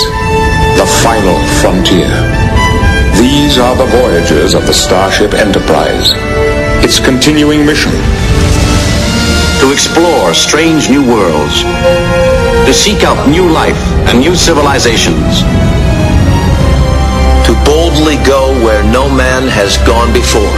the final frontier. These are the voyages of the Starship Enterprise. Its continuing mission: to explore strange new worlds, to seek out new life and new civilizations, to boldly go where no man has gone before.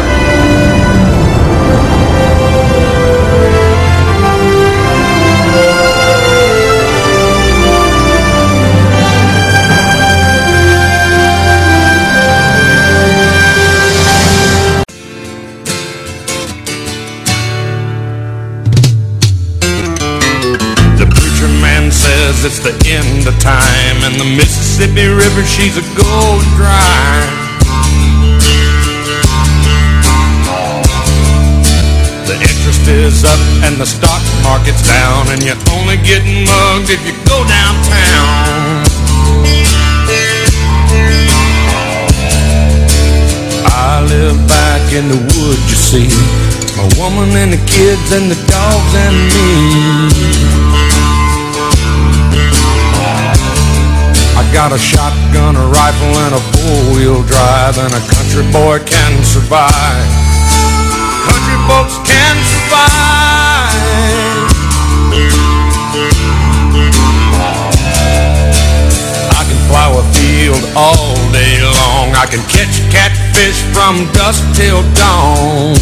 It's the end of time, and the Mississippi River, she's a going dry. The interest is up and the stock market's down, and you're only getting mugged if you go downtown. I live back in the woods, you see, my woman and the kids and the dogs and me. I got a shotgun, a rifle, and a four-wheel drive, and a country boy can survive. Country folks can survive. I can plow a field all day long. I can catch catfish from dusk till dawn.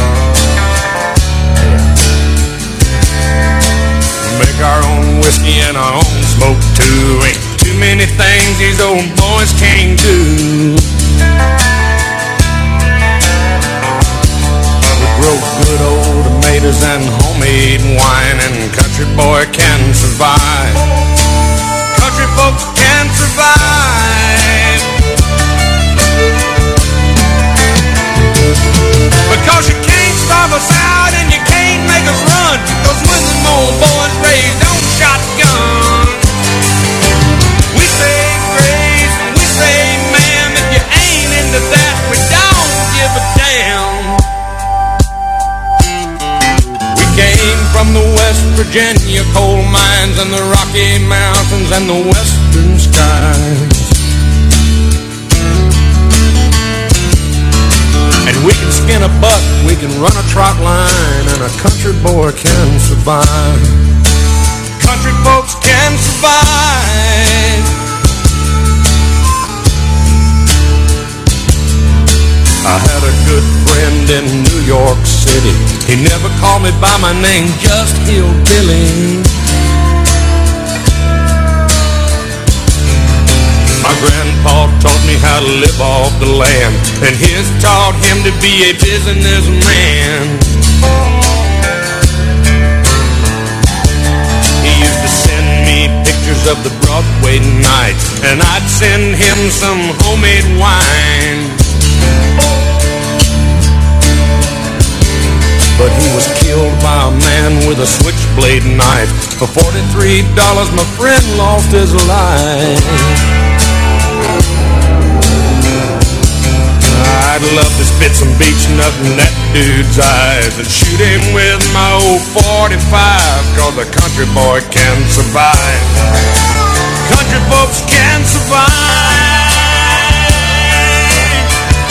Make our own whiskey and our own smoke too. Ain't too many things these old boys can't do. We grow good old tomatoes and homemade wine, and country boy can survive. Country folks can survive. Because you can't starve us out and you can't make us run, 'cause when them old boys raised on shotgun, we say grace and we say ma'am. If you ain't into that, we don't give a damn. We came from the West Virginia coal mines and the Rocky Mountains and the western skies. And we can skin a buck, we can run a trot line, and a country boy can survive. Country folks can survive. I had a good friend in New York City. He never called me by my name, just Hillbilly. My grandpa taught me how to live off the land, and his taught him to be a businessman. He used to send me pictures of the Broadway nights, and I'd send him some homemade wine. But he was killed by a man with a switchblade knife. For $43, my friend lost his life. I'd love to spit some beach nut in that dude's eyes and shoot him with my old 45, 'cause a country boy can survive. Country folks can survive.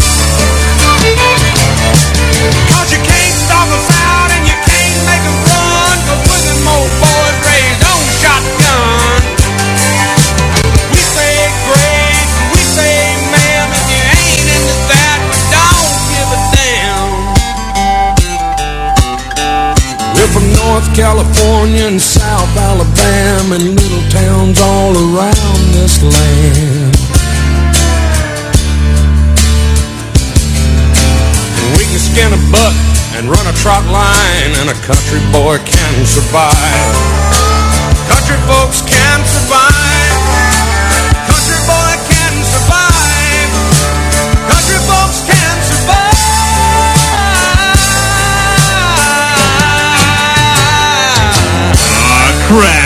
'Cause you can't stop us out and you can't make us run, 'cause we're them old boys raised on shotgun. We say grace, we say ma'am. If you ain't into that, we don't give a damn. We're from North California and South Alabama and little towns all around this land. And we can skin a buck and run a trot line, and a country boy can survive. Country folks can survive. Country boy can survive. Country folks can survive. Ah, crap.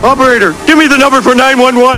Operator, give me the number for 911.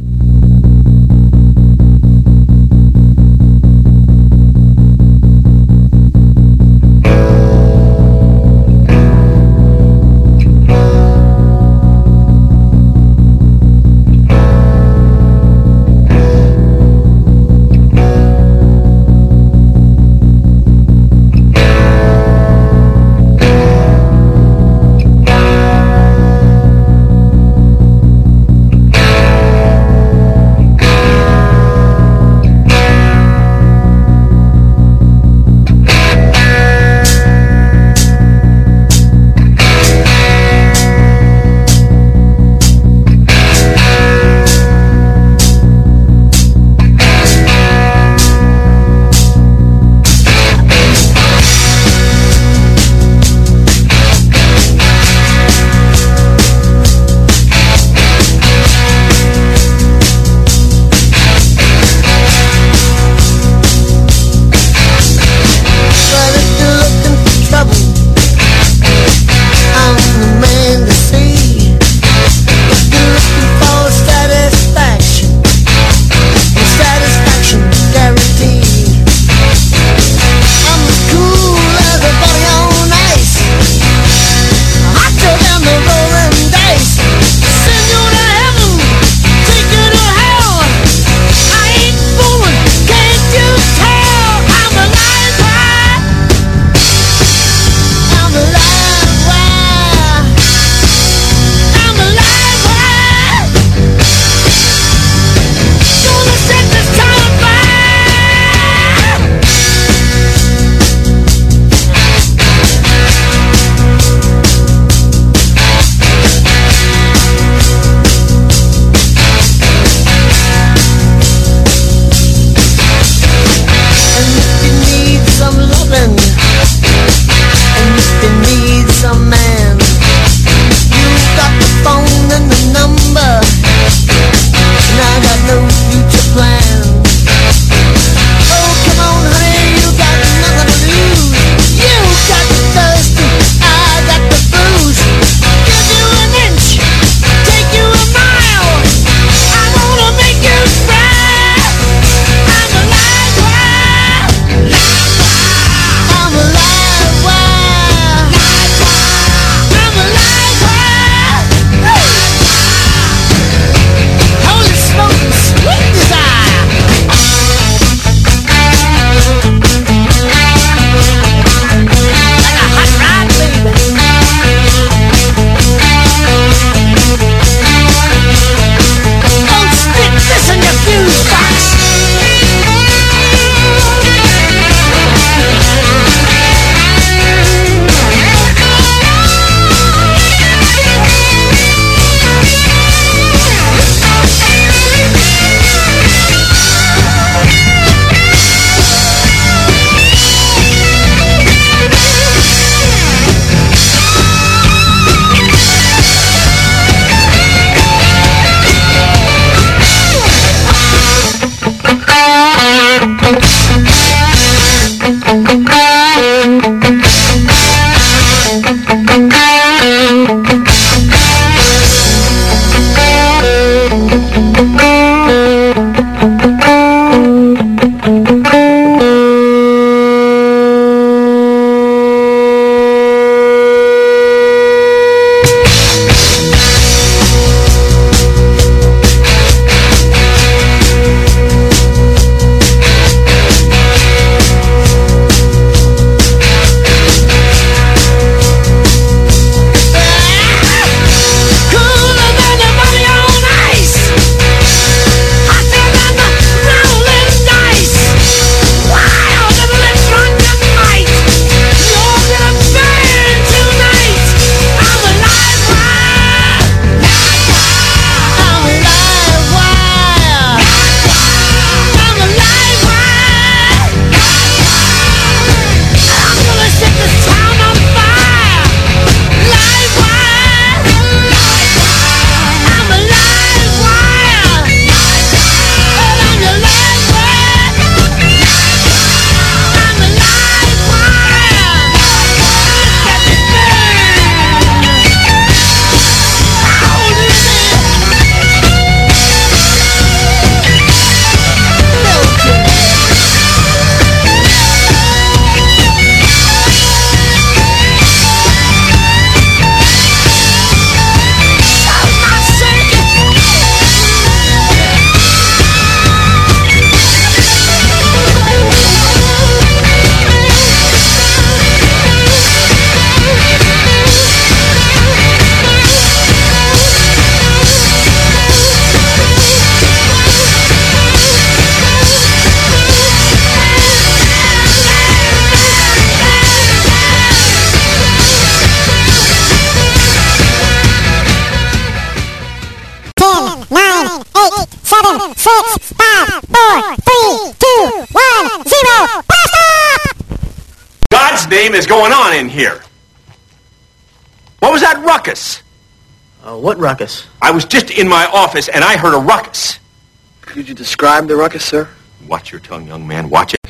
God's name is going on in here? What was that ruckus? What ruckus? I was just in my office and I heard a ruckus. Could you describe the ruckus, sir? Watch your tongue, young man. Watch it.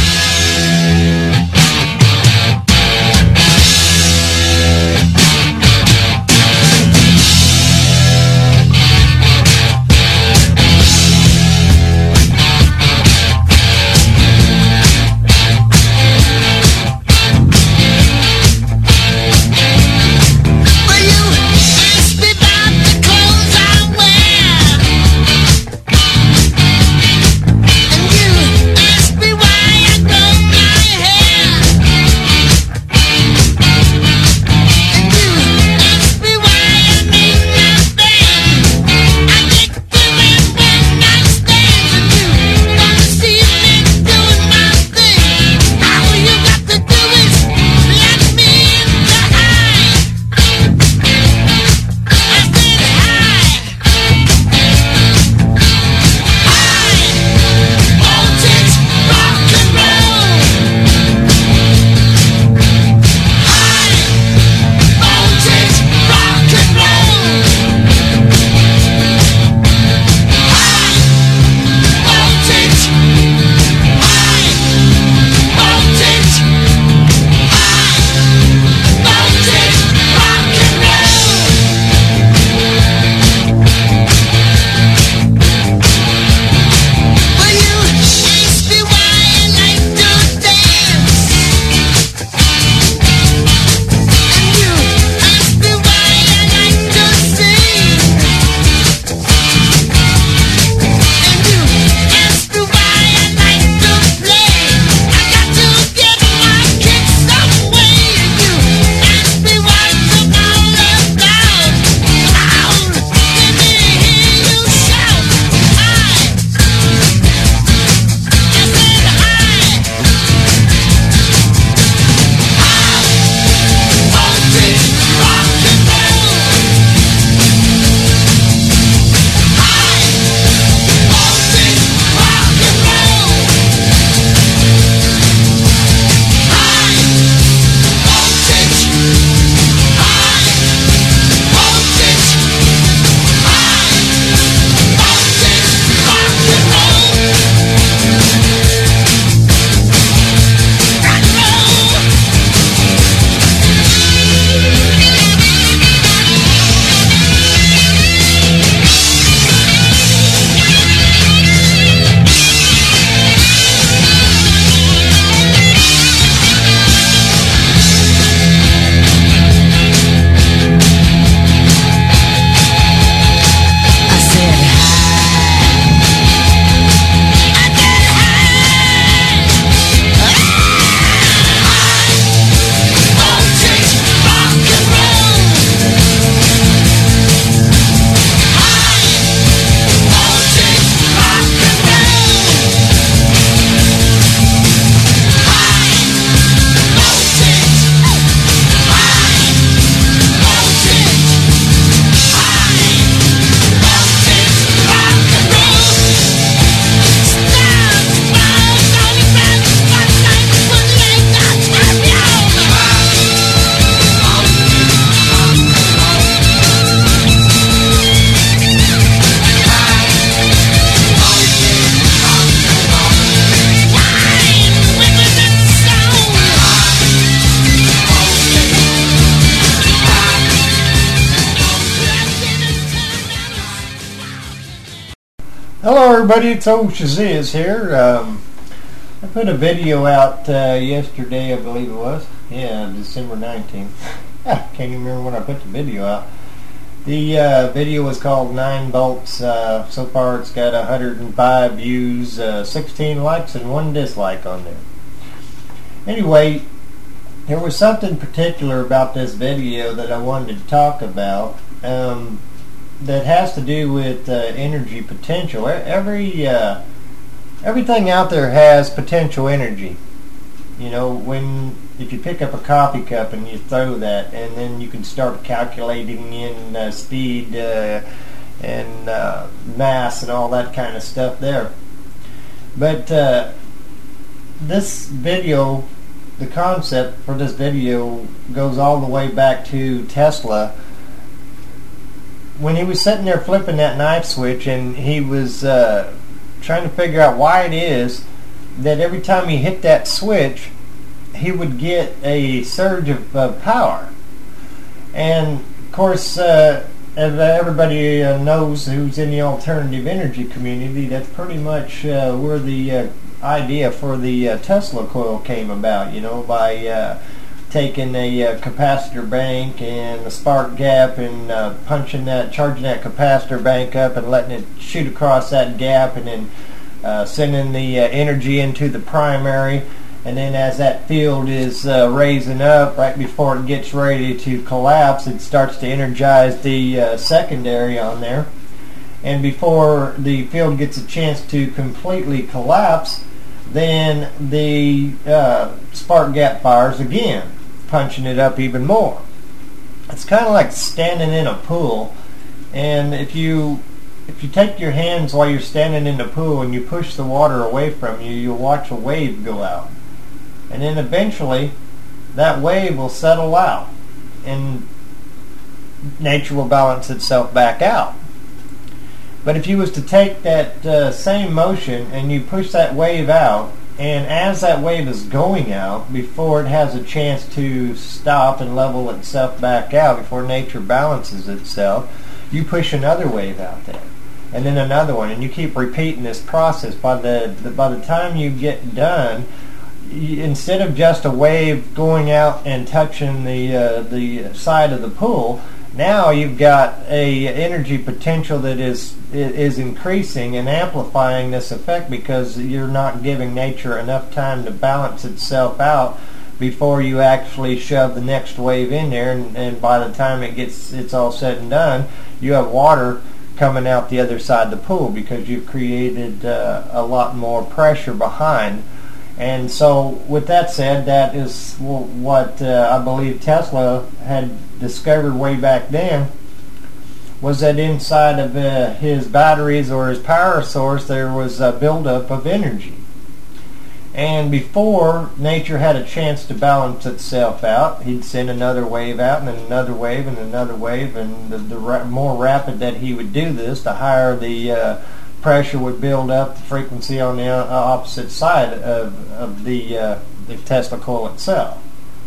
Hello everybody, it's old Shaziz here. I put a video out yesterday, I believe it was. Yeah, December 19th. Can't even remember when I put the video out. The video was called 9 Volts. So far it's got 105 views, 16 likes and 1 dislike on there. Anyway, there was something particular about this video that I wanted to talk about. That has to do with energy potential. Everything out there has potential energy. You know, if you pick up a coffee cup and you throw that, and then you can start calculating in speed and mass and all that kind of stuff there. But this video the concept for this video goes all the way back to Tesla. When he was sitting there flipping that knife switch, and he was trying to figure out why it is that every time he hit that switch, he would get a surge of power. And of course, as everybody knows who's in the alternative energy community, that's pretty much where the idea for the Tesla coil came about, by taking a capacitor bank and the spark gap and charging that capacitor bank up and letting it shoot across that gap, and then sending the energy into the primary. And then as that field is raising up, right before it gets ready to collapse, it starts to energize the secondary on there. And before the field gets a chance to completely collapse, then the spark gap fires again, punching it up even more. It's kind of like standing in a pool, and if you take your hands while you're standing in the pool and you push the water away from you, you'll watch a wave go out. And then eventually, that wave will settle out, and nature will balance itself back out. But if you was to take that same motion and you push that wave out, and as that wave is going out, before it has a chance to stop and level itself back out, before nature balances itself, you push another wave out there, and then another one, and you keep repeating this process. By the time you get done, instead of just a wave going out and touching the side of the pool, now you've got a energy potential that is increasing and amplifying this effect, because you're not giving nature enough time to balance itself out before you actually shove the next wave in there, and by the time it's all said and done, you have water coming out the other side of the pool, because you've created a lot more pressure behind. And so, with that said, that is what I believe Tesla had discovered way back then, was that inside of his batteries or his power source there was a buildup of energy. And before nature had a chance to balance itself out, he'd send another wave out, and then another wave, and another wave, and the more rapid that he would do this, the higher the pressure would build up, the frequency on the opposite side of the Tesla coil itself.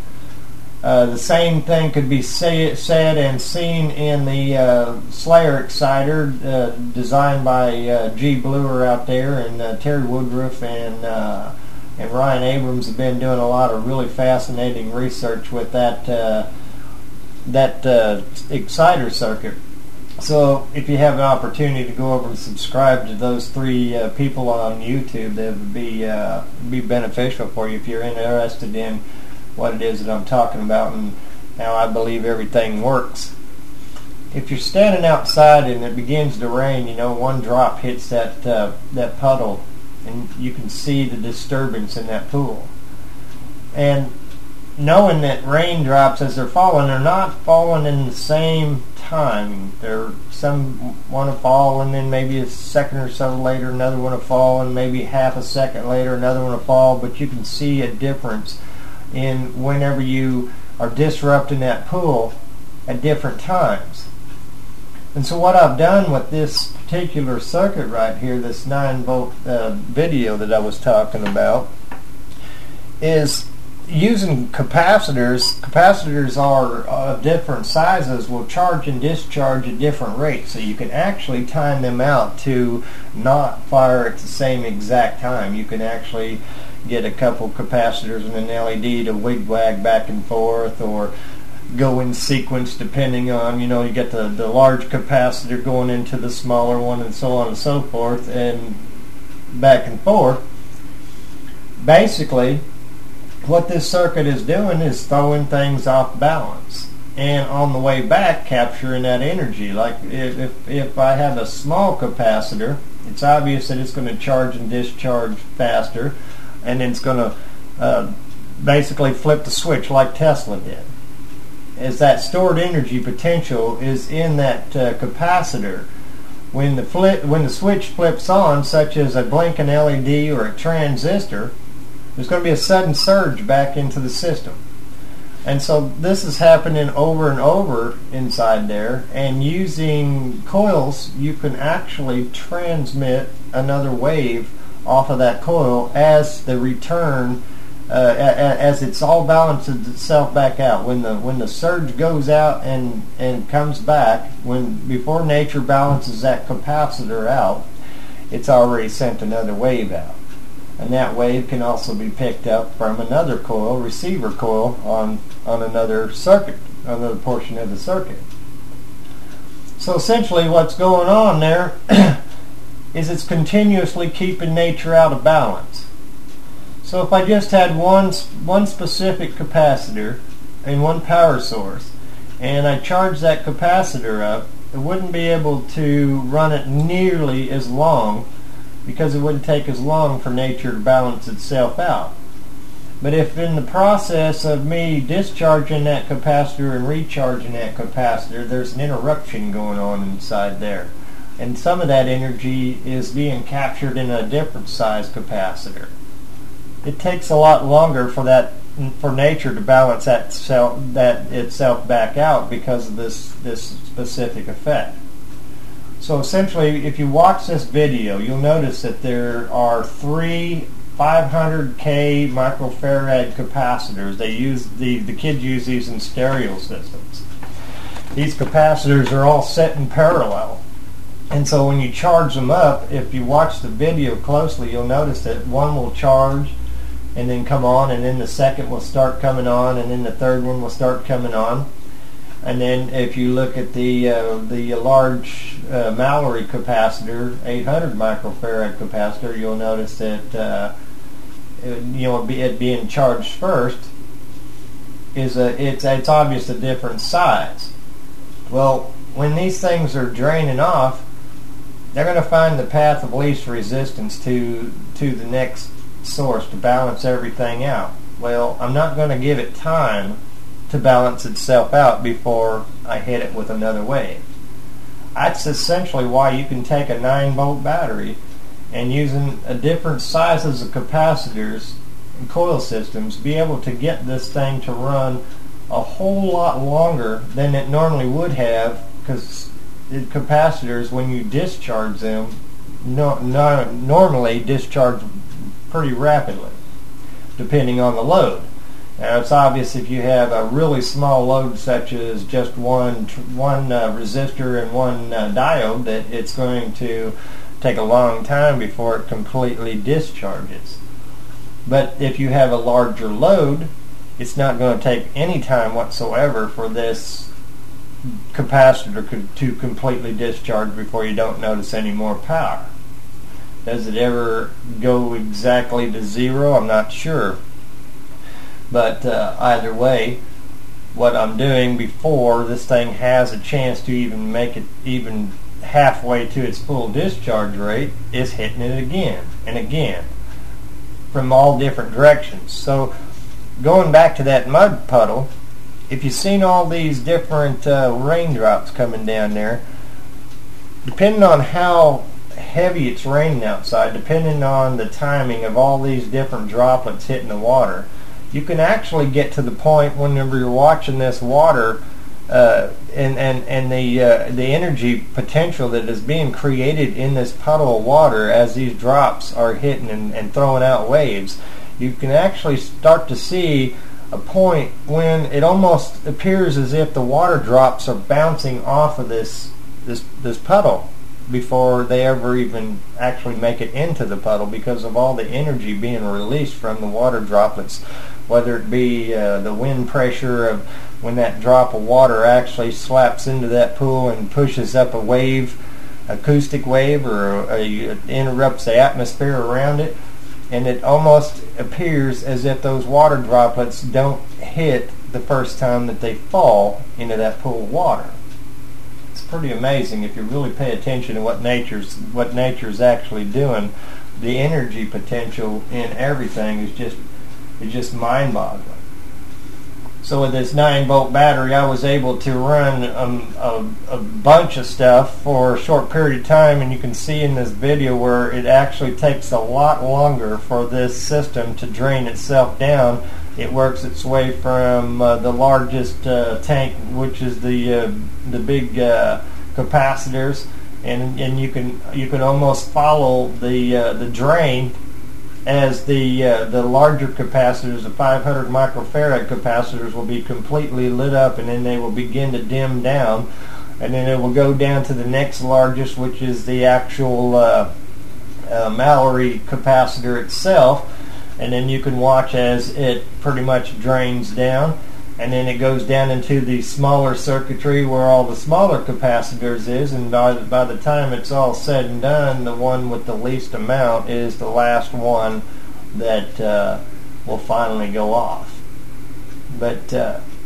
The same thing could be said and seen in the Slayer exciter designed by G. Bluer out there, and Terry Woodruff and Ryan Abrams have been doing a lot of really fascinating research with that exciter circuit. So if you have an opportunity to go over and subscribe to those three people on YouTube, that would be beneficial for you if you're interested in what it is that I'm talking about and how I believe everything works. If you're standing outside and it begins to rain, one drop hits that puddle, and you can see the disturbance in that pool. And knowing that raindrops, as they're falling, they're not falling in the same time. Some want to fall, and then maybe a second or so later another one to fall, and maybe half a second later another one to fall. But you can see a difference in whenever you are disrupting that pool at different times. And so what I've done with this particular circuit right here, this 9-volt video that I was talking about, is using capacitors. Capacitors are of different sizes, will charge and discharge at different rates, so you can actually time them out to not fire at the same exact time. You can actually get a couple capacitors and an LED to wigwag back and forth, or go in sequence depending on, you get the large capacitor going into the smaller one, and so on and so forth, and back and forth. Basically, what this circuit is doing is throwing things off balance, and on the way back capturing that energy. Like if I have a small capacitor, it's obvious that it's going to charge and discharge faster, and it's going to basically flip the switch like Tesla did. As that stored energy potential is in that capacitor, when the switch flips on, such as a blinking LED or a transistor, there's going to be a sudden surge back into the system. And so this is happening over and over inside there, and using coils you can actually transmit another wave off of that coil as the return, as it's all balances itself back out. When the surge goes out and comes back, before nature balances that capacitor out, it's already sent another wave out. And that wave can also be picked up from another coil, receiver coil, on another circuit, another portion of the circuit. So essentially what's going on there is it's continuously keeping nature out of balance. So if I just had one specific capacitor and one power source, and I charge that capacitor up, it wouldn't be able to run it nearly as long, because it wouldn't take as long for nature to balance itself out. But if in the process of me discharging that capacitor and recharging that capacitor, there's an interruption going on inside there, and some of that energy is being captured in a different size capacitor, it takes a lot longer for nature to balance that itself back out because of this specific effect. So essentially, if you watch this video, you'll notice that there are 3 500K microfarad capacitors. The kids use these in stereo systems. These capacitors are all set in parallel. And so when you charge them up, if you watch the video closely, you'll notice that one will charge and then come on, and then the second will start coming on, and then the third one will start coming on. And then if you look at the large Mallory capacitor, 800 microfarad capacitor, you'll notice that it being charged first it's obvious a different size. Well, when these things are draining off, they're going to find the path of least resistance to the next source to balance everything out. Well, I'm not going to give it time to balance itself out before I hit it with another wave. That's essentially why you can take a 9-volt battery and using a different sizes of capacitors and coil systems be able to get this thing to run a whole lot longer than it normally would have, because capacitors, when you discharge them, normally discharge pretty rapidly depending on the load. Now, it's obvious if you have a really small load such as just one resistor and one diode, that it's going to take a long time before it completely discharges. But if you have a larger load, it's not going to take any time whatsoever for this capacitor to completely discharge before you don't notice any more power. Does it ever go exactly to zero? I'm not sure. But either way, what I'm doing before this thing has a chance to even make it even halfway to its full discharge rate is hitting it again and again from all different directions. So going back to that mud puddle, if you've seen all these different raindrops coming down there, depending on how heavy it's raining outside, depending on the timing of all these different droplets hitting the water, you can actually get to the point whenever you're watching this water and the energy potential that is being created in this puddle of water as these drops are hitting and throwing out waves, you can actually start to see a point when it almost appears as if the water drops are bouncing off of this puddle before they ever even actually make it into the puddle, because of all the energy being released from the water droplets, whether it be the wind pressure of when that drop of water actually slaps into that pool and pushes up a wave, acoustic wave, or interrupts the atmosphere around it, and it almost appears as if those water droplets don't hit the first time that they fall into that pool of water. It's pretty amazing if you really pay attention to what nature's actually doing. The energy potential in everything is just mind-boggling. So with this 9-volt battery, I was able to run a bunch of stuff for a short period of time, and you can see in this video where it actually takes a lot longer for this system to drain itself down. It works its way from the largest tank, which is the big capacitors, and you can almost follow the drain as the larger capacitors, the 500 microfarad capacitors, will be completely lit up, and then they will begin to dim down, and then it will go down to the next largest, which is the actual Mallory capacitor itself, and then you can watch as it pretty much drains down, and then it goes down into the smaller circuitry where all the smaller capacitors is, and by the time it's all said and done, the one with the least amount is the last one that will finally go off. But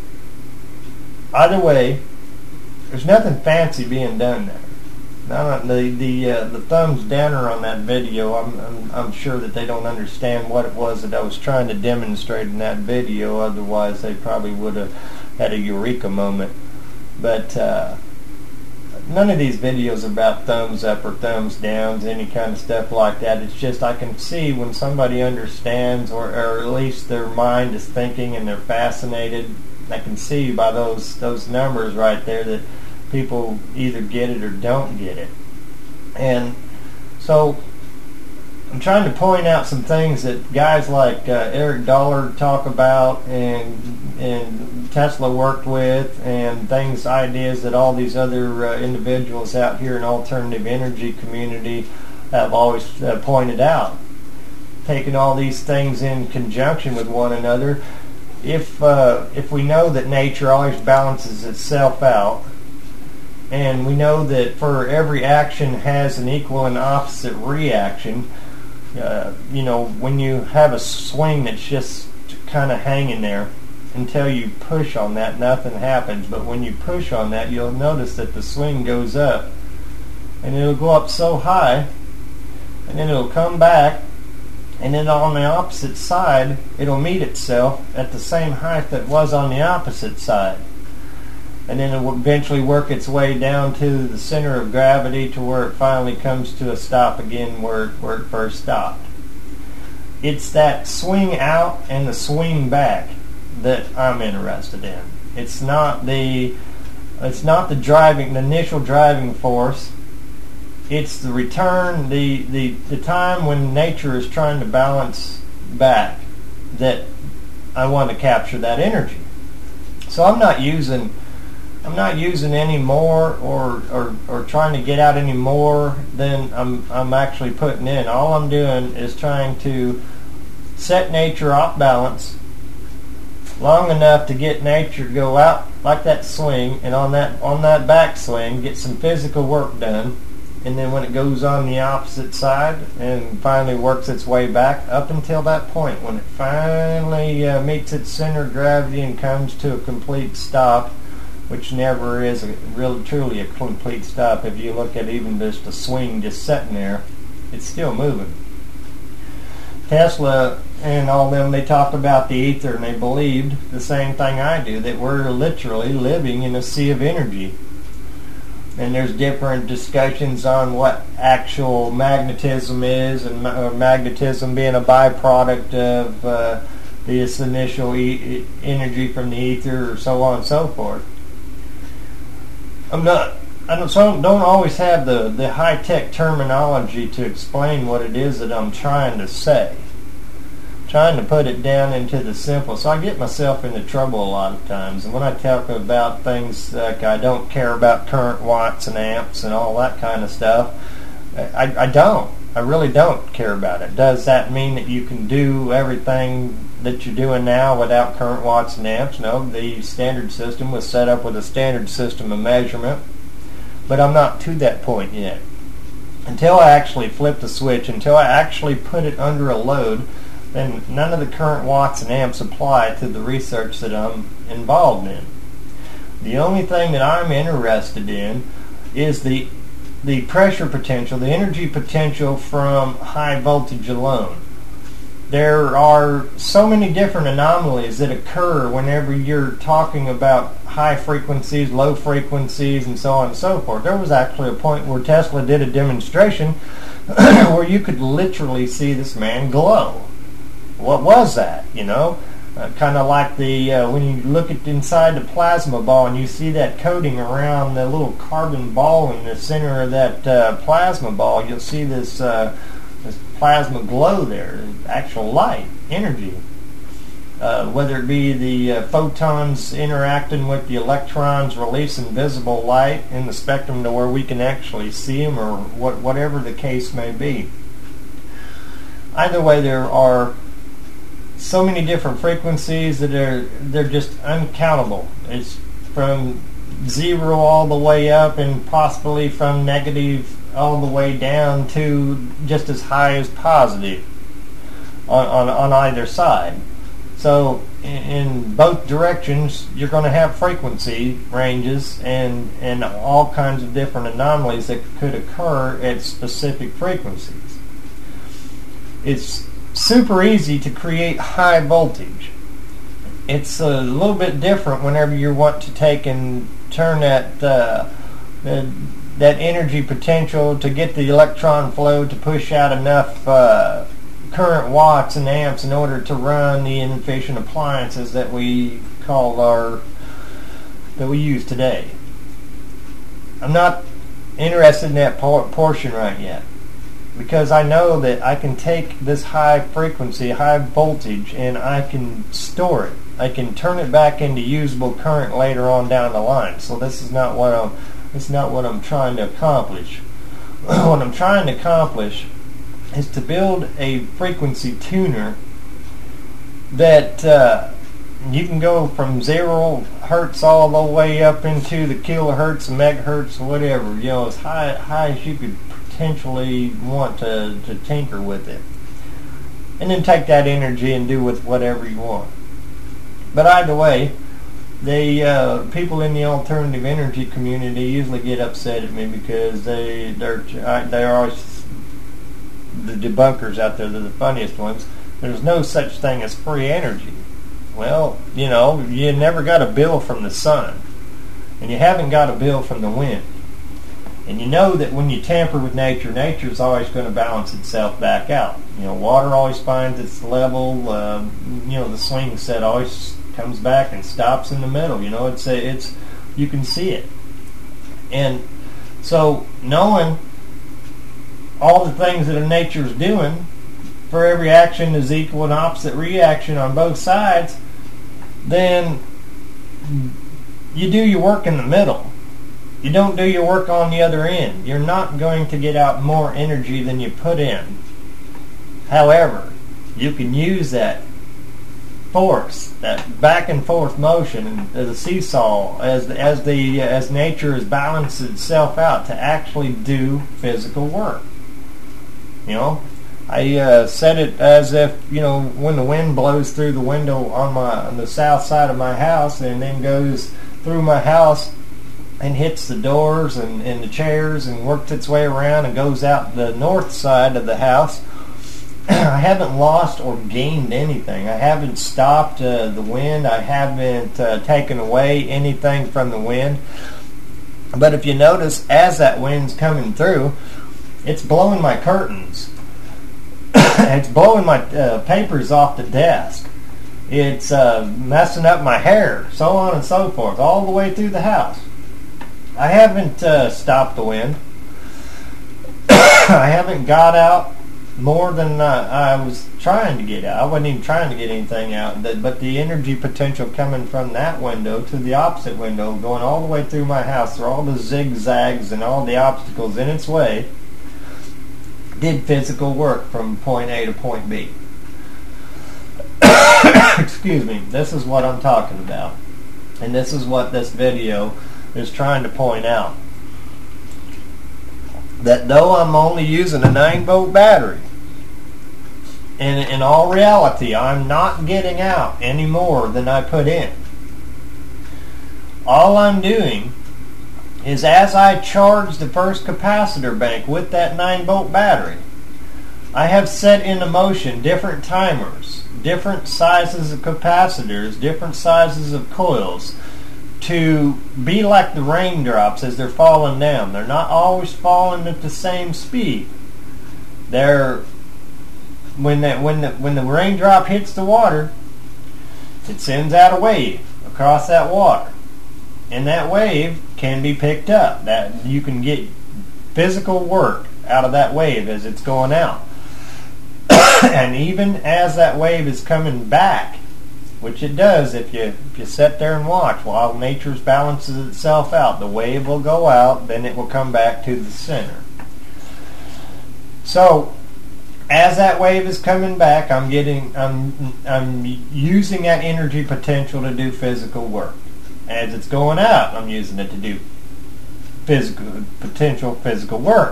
either way, there's nothing fancy being done there. Now, the thumbs downer on that video, I'm sure that they don't understand what it was that I was trying to demonstrate in that video. Otherwise, they probably would have had a eureka moment. But none of these videos are about thumbs up or thumbs downs, any kind of stuff like that. It's just I can see when somebody understands, or at least their mind is thinking and they're fascinated. I can see by those numbers right there that people either get it or don't get it. And so I'm trying to point out some things that guys like Eric Dollard talk about and Tesla worked with, and ideas that all these other individuals out here in alternative energy community have always pointed out. Taking all these things in conjunction with one another, if we know that nature always balances itself out, and we know that for every action has an equal and opposite reaction, when you have a swing that's just kind of hanging there, until you push on that, nothing happens. But when you push on that, you'll notice that the swing goes up, and it'll go up so high, and then it'll come back, and then on the opposite side, it'll meet itself at the same height that was on the opposite side. And then it will eventually work its way down to the center of gravity to where it finally comes to a stop again where it first stopped. It's that swing out and the swing back that I'm interested in. It's not the driving, the initial driving force. It's the return, the time when nature is trying to balance back, that I want to capture that energy. So I'm not using any more or trying to get out any more than I'm actually putting in. All I'm doing is trying to set nature off balance long enough to get nature to go out like that swing, and on that backswing get some physical work done, and then when it goes on the opposite side and finally works its way back up until that point when it finally meets its center of gravity and comes to a complete stop, which never is truly a complete stop. If you look at even just a swing just sitting there, it's still moving. Tesla and all them, they talked about the ether, and they believed the same thing I do, that we're literally living in a sea of energy. And there's different discussions on what actual magnetism is, and magnetism being a byproduct of this initial energy from the ether, or so on and so forth. I don't always have the high-tech terminology to explain what it is that I'm trying to say. Trying to put it down into the simple. So I get myself into trouble a lot of times. And when I talk about things like I don't care about current watts and amps and all that kind of stuff, I don't. I really don't care about it. Does that mean that you can do everything that you're doing now without current watts and amps? No, the standard system was set up with a standard system of measurement. But I'm not to that point yet. Until I actually flip the switch, until I actually put it under a load, then none of the current watts and amps apply to the research that I'm involved in. The only thing that I'm interested in is the pressure potential, the energy potential from high voltage alone. there are so many different anomalies that occur whenever you're talking about high frequencies, low frequencies, and so on and so forth. There was actually a point where Tesla did a demonstration where you could literally see this man glow. What was that, you know? Kind of like the when you look at inside the plasma ball and you see that coating around the little carbon ball in the center of that plasma ball, you'll see this plasma glow there, actual light, energy. Whether it be the photons interacting with the electrons releasing visible light in the spectrum to where we can actually see them, or whatever the case may be. Either way, there are so many different frequencies that they're just uncountable. It's from 0 all the way up, and possibly from negative all the way down to just as high as positive on either side. So in both directions, you're going to have frequency ranges and all kinds of different anomalies that could occur at specific frequencies. It's super easy to create high voltage. It's a little bit different whenever you want to take and turn that energy potential to get the electron flow to push out enough current watts and amps in order to run the inefficient appliances that we use today. I'm not interested in that portion right yet, because I know that I can take this high frequency, high voltage, and I can store it. I can turn it back into usable current later on down the line. So this is not what I'm trying to accomplish. What I'm trying to accomplish is to build a frequency tuner that you can go from 0 hertz all the way up into the kilohertz and megahertz or whatever, you know, as high as you could potentially want to tinker with it, and then take that energy and do with whatever you want. But either way, the people in the alternative energy community usually get upset at me because they're always the debunkers out there. They're the funniest ones. There's no such thing as free energy. Well, you know, you never got a bill from the sun, and you haven't got a bill from the wind. And you know that when you tamper with nature, nature's always going to balance itself back out. You know, water always finds its level. You know, the swing set always comes back and stops in the middle. You know, it's you can see it. And so knowing all the things that nature's doing, for every action is equal and opposite reaction on both sides, then you do your work in the middle. You don't do your work on the other end. You're not going to get out more energy than you put in. However, you can use that force, that back and forth motion, as a seesaw, as nature has balanced itself out, to actually do physical work. You know, I said it as if, you know, when the wind blows through the window on the south side of my house and then goes through my house and hits the doors and the chairs and works its way around and goes out the north side of the house, I haven't lost or gained anything. I haven't stopped the wind. I haven't taken away anything from the wind. But if you notice, as that wind's coming through, it's blowing my curtains. It's blowing my papers off the desk. It's messing up my hair, so on and so forth, all the way through the house. I haven't stopped the wind. I haven't got out more than I was trying to get out. I wasn't even trying to get anything out. But the energy potential coming from that window to the opposite window, going all the way through my house, through all the zigzags and all the obstacles in its way, did physical work from point A to point B. Excuse me. This is what I'm talking about. And this is what this video is trying to point out. That though I'm only using a 9-volt battery, in all reality, I'm not getting out any more than I put in. All I'm doing is, as I charge the first capacitor bank with that 9-volt battery, I have set into motion different timers, different sizes of capacitors, different sizes of coils to be like the raindrops as they're falling down. They're not always falling at the same speed. They're when the raindrop hits the water, it sends out a wave across that water, and that wave can be picked up. That you can get physical work out of that wave as it's going out. And even as that wave is coming back, which it does if you sit there and watch while nature balances itself out, the wave will go out, then it will come back to the center. So as that wave is coming back, I'm using that energy potential to do physical work. As it's going out, I'm using it to do physical work.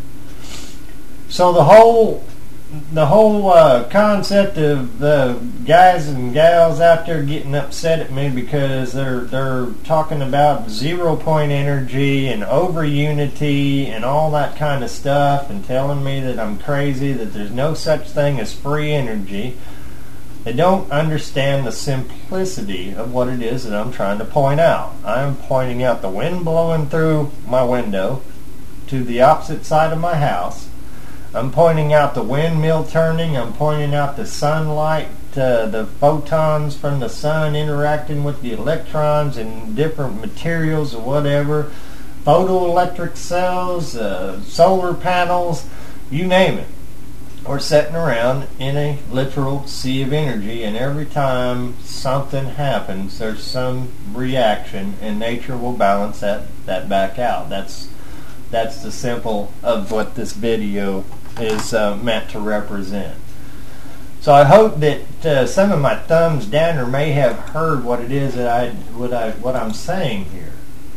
So the whole concept of the guys and gals out there getting upset at me because they're talking about 0 point energy and over unity and all that kind of stuff and telling me that I'm crazy, that there's no such thing as free energy. They don't understand the simplicity of what it is that I'm trying to point out. I'm pointing out the wind blowing through my window to the opposite side of my house. I'm pointing out the windmill turning. I'm pointing out the sunlight, the photons from the sun interacting with the electrons and different materials or whatever, photoelectric cells, solar panels, you name it. We're sitting around in a literal sea of energy, and every time something happens, there's some reaction, and nature will balance that back out. That's the simple of what this video is meant to represent. So I hope that some of my thumbs downer may have heard what it is that what I'm saying here.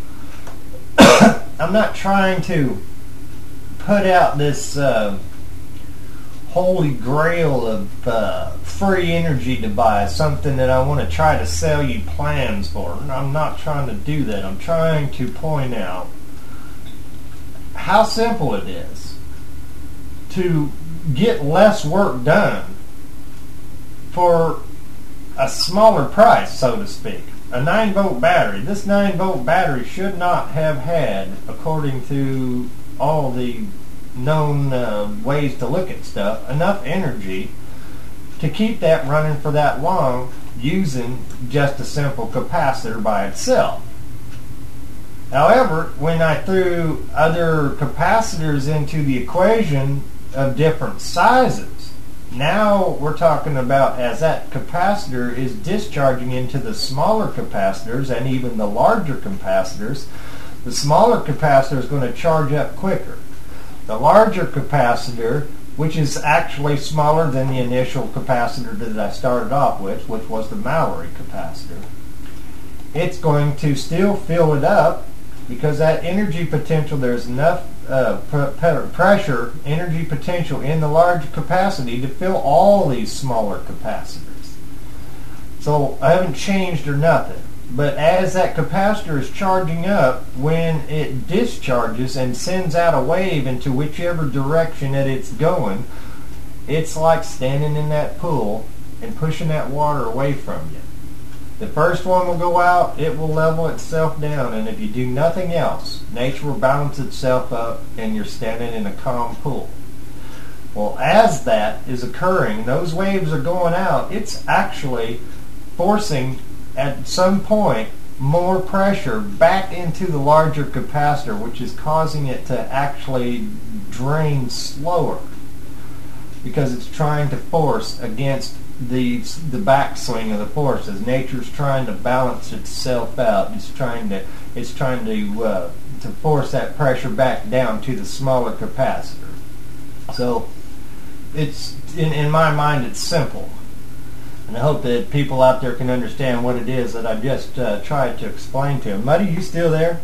I'm not trying to put out this holy grail of free energy to buy, something that I want to try to sell you plans for. I'm not trying to do that. I'm trying to point out how simple it is to get less work done for a smaller price, so to speak. A 9-volt battery. This 9-volt battery should not have had, according to all the known ways to look at stuff, enough energy to keep that running for that long using just a simple capacitor by itself. However, when I threw other capacitors into the equation of different sizes, now we're talking about as that capacitor is discharging into the smaller capacitors and even the larger capacitors, the smaller capacitor is going to charge up quicker. The larger capacitor, which is actually smaller than the initial capacitor that I started off with, which was the Mallory capacitor, it's going to still fill it up because that energy potential, there's enough pressure, energy potential in the large capacity to fill all these smaller capacitors. So I haven't changed or nothing. But as that capacitor is charging up, when it discharges and sends out a wave into whichever direction that it's going, it's like standing in that pool and pushing that water away from you. The first one will go out, it will level itself down, and if you do nothing else, nature will balance itself up and you're standing in a calm pool. Well, as that is occurring, those waves are going out, it's actually forcing at some point more pressure back into the larger capacitor, which is causing it to actually drain slower because it's trying to force against the backswing of the force as nature's trying to balance itself out. It's trying to force that pressure back down to the smaller capacitor. So it's in my mind it's simple. And I hope that people out there can understand what it is that I just tried to explain to them. Muddy, you still there?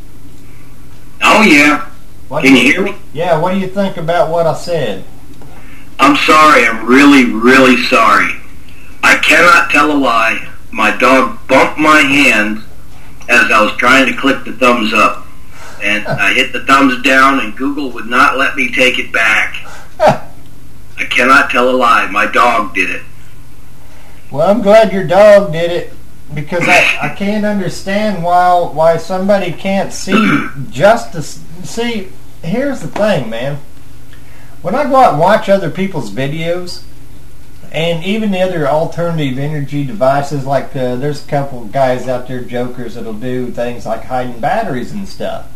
Oh, yeah. Can you hear me? Yeah, what do you think about what I said? I'm sorry. I'm really, really sorry. I cannot tell a lie. My dog bumped my hand as I was trying to click the thumbs up. And I hit the thumbs down, and Google would not let me take it back. I cannot tell a lie. My dog did it. Well, I'm glad your dog did it, because I can't understand why somebody can't see justice. See, here's the thing, man. When I go out and watch other people's videos, and even the other alternative energy devices, like there's a couple of guys out there, jokers, that'll do things like hiding batteries and stuff.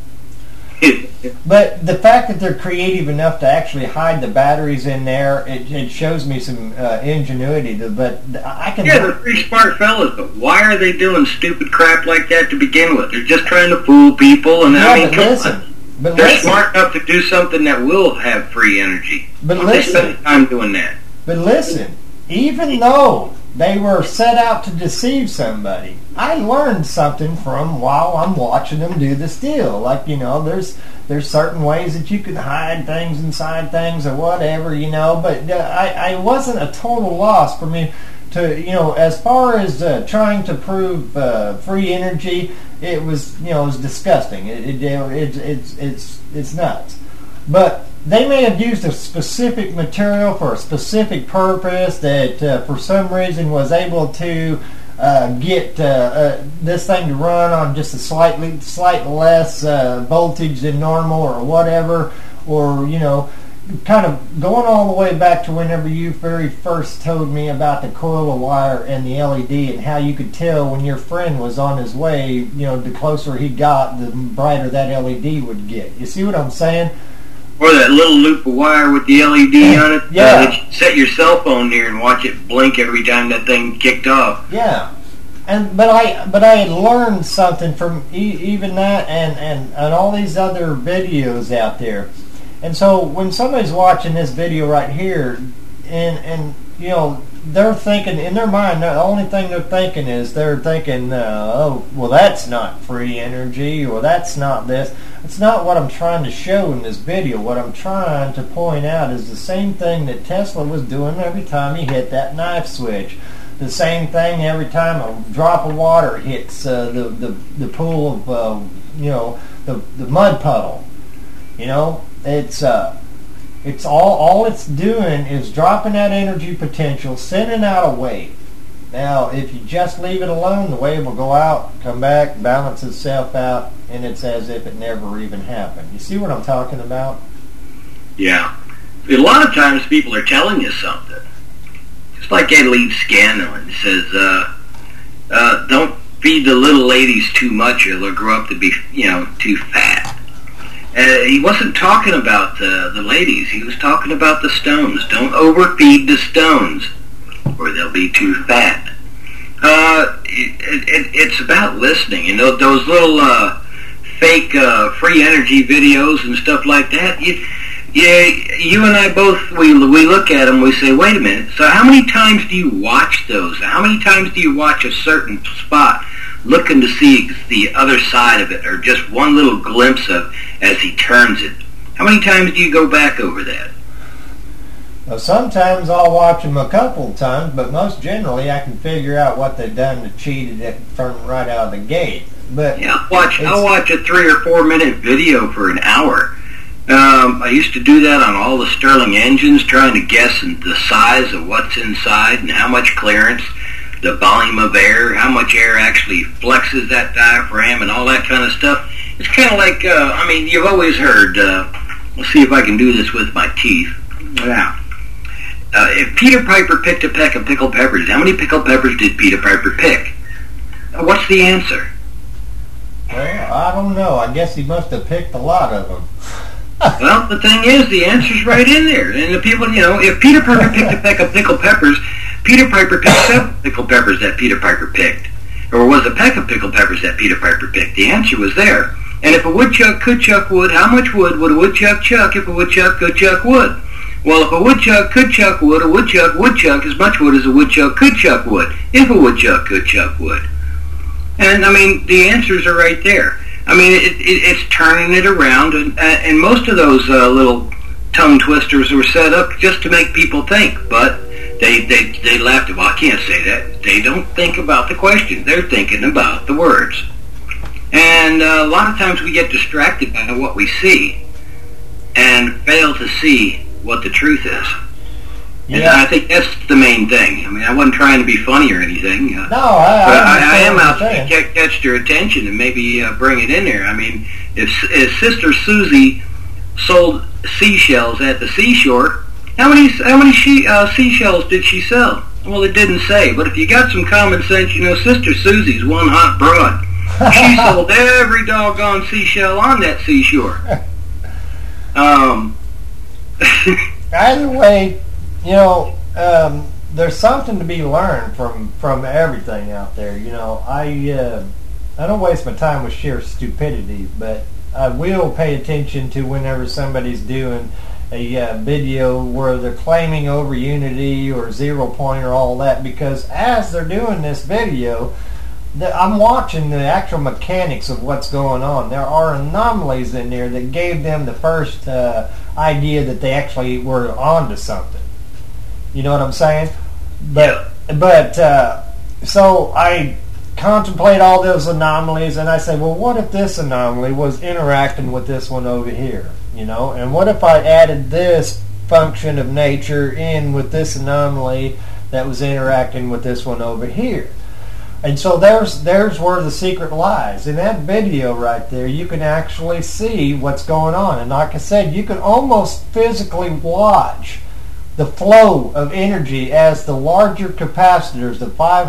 But the fact that they're creative enough to actually hide the batteries in there, it shows me some ingenuity. But I can. Yeah, they're pretty smart fellas, but why are they doing stupid crap like that to begin with? They're just trying to fool people, and yeah, I mean, but come listen. on. But They're listen. smart enough to do something that will have free energy. But Why they spend listen. time doing that? But listen. Even though they were set out to deceive somebody, I learned something from while I'm watching them do this deal. Like, there's certain ways that you can hide things inside things or whatever, but I wasn't a total loss for me to, as far as trying to prove free energy. It was, it was disgusting. It's nuts. But they may have used a specific material for a specific purpose that for some reason was able to get this thing to run on just a slightly less voltage than normal or whatever, or kind of going all the way back to whenever you very first told me about the coil of wire and the LED, and how you could tell when your friend was on his way, the closer he got, the brighter that LED would get. You see what I'm saying? Or that little loop of wire with the LED on it. Yeah. That you set your cell phone near and watch it blink every time that thing kicked off. Yeah. But I had learned something from even that and all these other videos out there. And so when somebody's watching this video right here, and they're thinking in their mind, the only thing they're thinking, oh, well, that's not free energy, or that's not this. It's not what I'm trying to show in this video. What I'm trying to point out is the same thing that Tesla was doing every time he hit that knife switch. The same thing every time a drop of water hits the pool of the mud puddle. It's all it's doing is dropping that energy potential, sending out a wave. Now, if you just leave it alone, the wave will go out, come back, balance itself out, and it's as if it never even happened. You see what I'm talking about? Yeah. A lot of times people are telling you something. Just like Ed Leeds Scanlon says, don't feed the little ladies too much or they'll grow up to be, too fat. He wasn't talking about the ladies. He was talking about the stones. Don't overfeed the stones or they'll be too fat. It's about listening. Those little fake free energy videos and stuff like that. You and I both, we look at them, we say, wait a minute, so how many times do you watch those? How many times do you watch a certain spot looking to see the other side of it, or just one little glimpse of as he turns it? How many times do you go back over that? Well, sometimes I'll watch them a couple of times, but most generally I can figure out what they've done to cheat it from right out of the gate. But yeah, I'll watch a 3 or 4 minute video for an hour. I used to do that on all the Stirling engines, trying to guess the size of what's inside and how much clearance, the volume of air, how much air actually flexes that diaphragm and all that kind of stuff. It's kind of like, you've always heard, let's see if I can do this with my teeth. Yeah. If Peter Piper picked a peck of pickled peppers, how many pickled peppers did Peter Piper pick? What's the answer? Well, I don't know. I guess he must have picked a lot of them. Well, the thing is, the answer's right in there. And the people, if Peter Piper picked a peck of pickled peppers, Peter Piper picked 7 pickled peppers that Peter Piper picked. Or was a peck of pickled peppers that Peter Piper picked? The answer was there. And if a woodchuck could chuck wood, how much wood would a woodchuck chuck if a woodchuck could chuck wood? Well, if a woodchuck could chuck wood, a woodchuck would chuck as much wood as a woodchuck could chuck wood, if a woodchuck could chuck wood. And, the answers are right there. It's turning it around, and most of those little tongue twisters were set up just to make people think, but they laughed. Well, I can't say that. They don't think about the question. They're thinking about the words. And a lot of times we get distracted by what we see and fail to see what the truth is. And Yeah. I think that's the main thing. I mean, I wasn't trying to be funny or anything. No, But I I am understand out what to you're saying. catch their attention and maybe bring it in there. I mean, if Sister Susie sold seashells at the seashore, how many seashells did she sell? Well, it didn't say. But if you got some common sense, you know, Sister Susie's one hot broad. She sold every doggone seashell on that seashore. Either way, you know, there's something to be learned from everything out there. You know, I don't waste my time with sheer stupidity, but I will pay attention to whenever somebody's doing a video where they're claiming over unity or 0 point or all that, because as they're doing this video, I'm watching the actual mechanics of what's going on. There are anomalies in there that gave them the first idea that they actually were onto something. You know what I'm saying? But so I contemplate all those anomalies, and I say, well, what if this anomaly was interacting with this one over here? You know, and what if I added this function of nature in with this anomaly that was interacting with this one over here? And so there's where the secret lies. In that video right there, you can actually see what's going on. And like I said, you can almost physically watch the flow of energy as the larger capacitors, the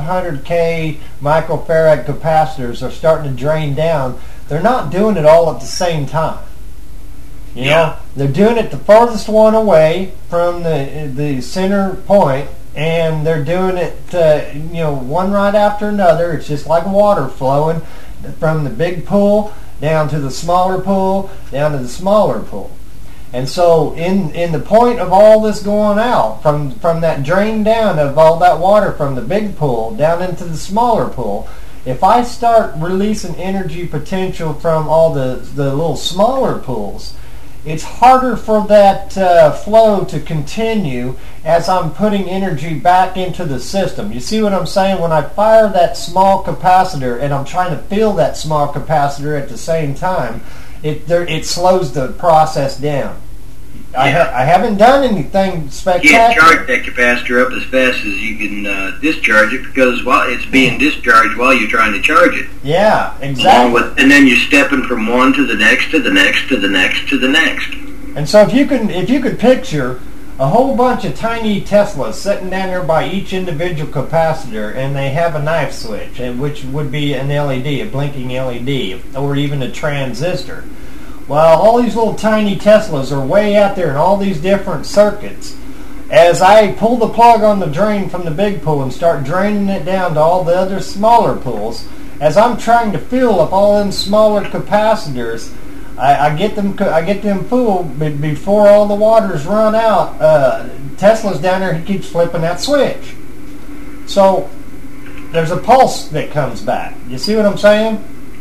500K microfarad capacitors, are starting to drain down. They're not doing it all at the same time. You know, they're doing it the farthest one away from the center point, and they're doing it, you know, one right after another. It's just like water flowing from the big pool down to the smaller pool, down to the smaller pool. And so in the point of all this going out, from that drain down of all that water from the big pool down into the smaller pool, if I start releasing energy potential from all the little smaller pools, it's harder for that flow to continue as I'm putting energy back into the system. You see what I'm saying? When I fire that small capacitor and I'm trying to fill that small capacitor at the same time, it slows the process down. I haven't done anything You spectacular. can't charge that capacitor up as fast as you can discharge it, because it's being discharged while you're trying to charge it. Yeah, exactly. And then you're stepping from one to the next, to the next, to the next, to the next. And so if you could picture a whole bunch of tiny Teslas sitting down there by each individual capacitor, and they have a knife switch, and which would be an LED, a blinking LED, or even a transistor. Well, all these little tiny Teslas are way out there in all these different circuits. As I pull the plug on the drain from the big pool and start draining it down to all the other smaller pools, as I'm trying to fill up all them smaller capacitors, I get them full before all the water's run out. Tesla's down there, he keeps flipping that switch. So there's a pulse that comes back. You see what I'm saying?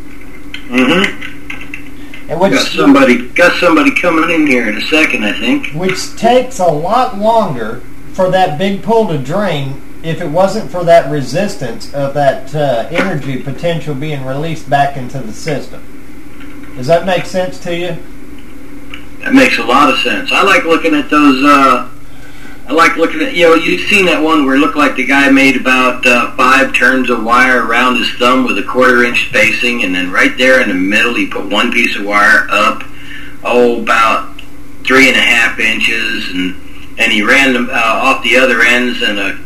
Mm-hmm. And which, Got somebody coming in here in a second, I think. which takes a lot longer for that big pool to drain if it wasn't for that resistance of that energy potential being released back into the system. Does that make sense to you? That makes a lot of sense. I like looking at those. I like looking at, you've seen that one where it looked like the guy made about 5 turns of wire around his thumb with a 1/4 inch spacing, and then right there in the middle he put one piece of wire up, about 3.5 inches, and he ran them off the other ends and a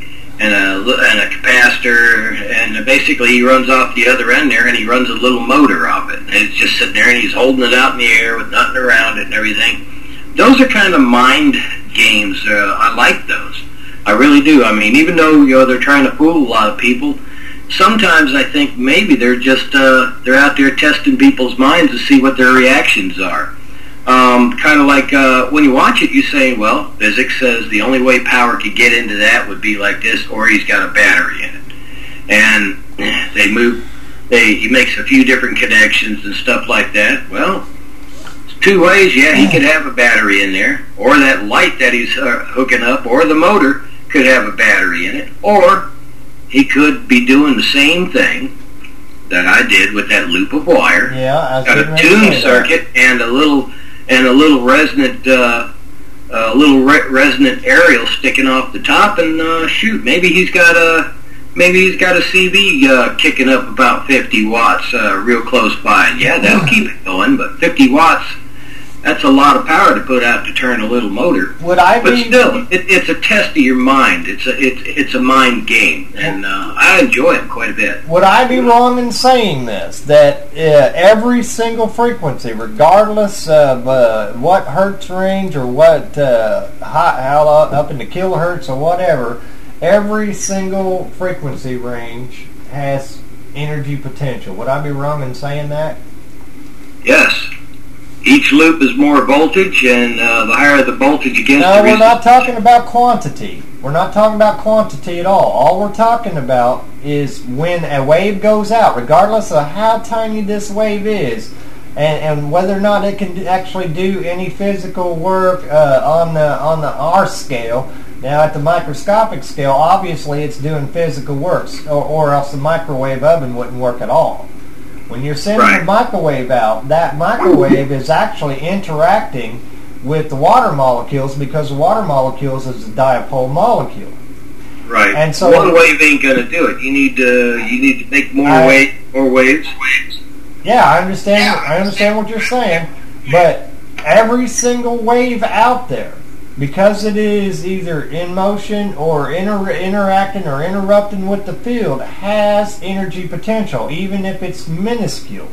capacitor, and basically he runs off the other end there, and he runs a little motor off it, and it's just sitting there, and he's holding it out in the air with nothing around it and everything. Those are kind of mind games. I like those. I really do. I mean, even though they're trying to fool a lot of people, sometimes I think maybe they're just they're out there testing people's minds to see what their reactions are. Kind of like when you watch it, you say, well, physics says the only way power could get into that would be like this, or he's got a battery in it. And he makes a few different connections and stuff like that. Well, it's 2 ways. Yeah, he could have a battery in there, or that light that he's hooking up, or the motor could have a battery in it, or he could be doing the same thing that I did with that loop of wire. Yeah, got a tune circuit and a little resonant little resonant aerial sticking off the top, and shoot, maybe he's got a CV kicking up about 50 watts real close by. And yeah, that'll keep it going, but 50 watts, that's a lot of power to put out to turn a little motor. But still, it's a test of your mind. It's a mind game, and I enjoy it quite a bit. Would I be wrong in saying this, that every single frequency, regardless of what hertz range or what how up into kilohertz or whatever, every single frequency range has energy potential? Would I be wrong in saying that? Yes. Each loop is more voltage, and the higher the voltage against the resistance. No, we're not talking about quantity. We're not talking about quantity at all. All we're talking about is when a wave goes out, regardless of how tiny this wave is, and whether or not it can actually do any physical work on the R scale. Now, at the microscopic scale, obviously it's doing physical works, or else the microwave oven wouldn't work at all. When you're sending a microwave out, that microwave is actually interacting with the water molecules, because the water molecules is a dipole molecule. Right. And so one wave ain't going to do it. You need to make more waves. Yeah, I understand. I understand what you're saying, but every single wave out there, because it is either in motion or interacting or interrupting with the field, has energy potential, even if it's minuscule.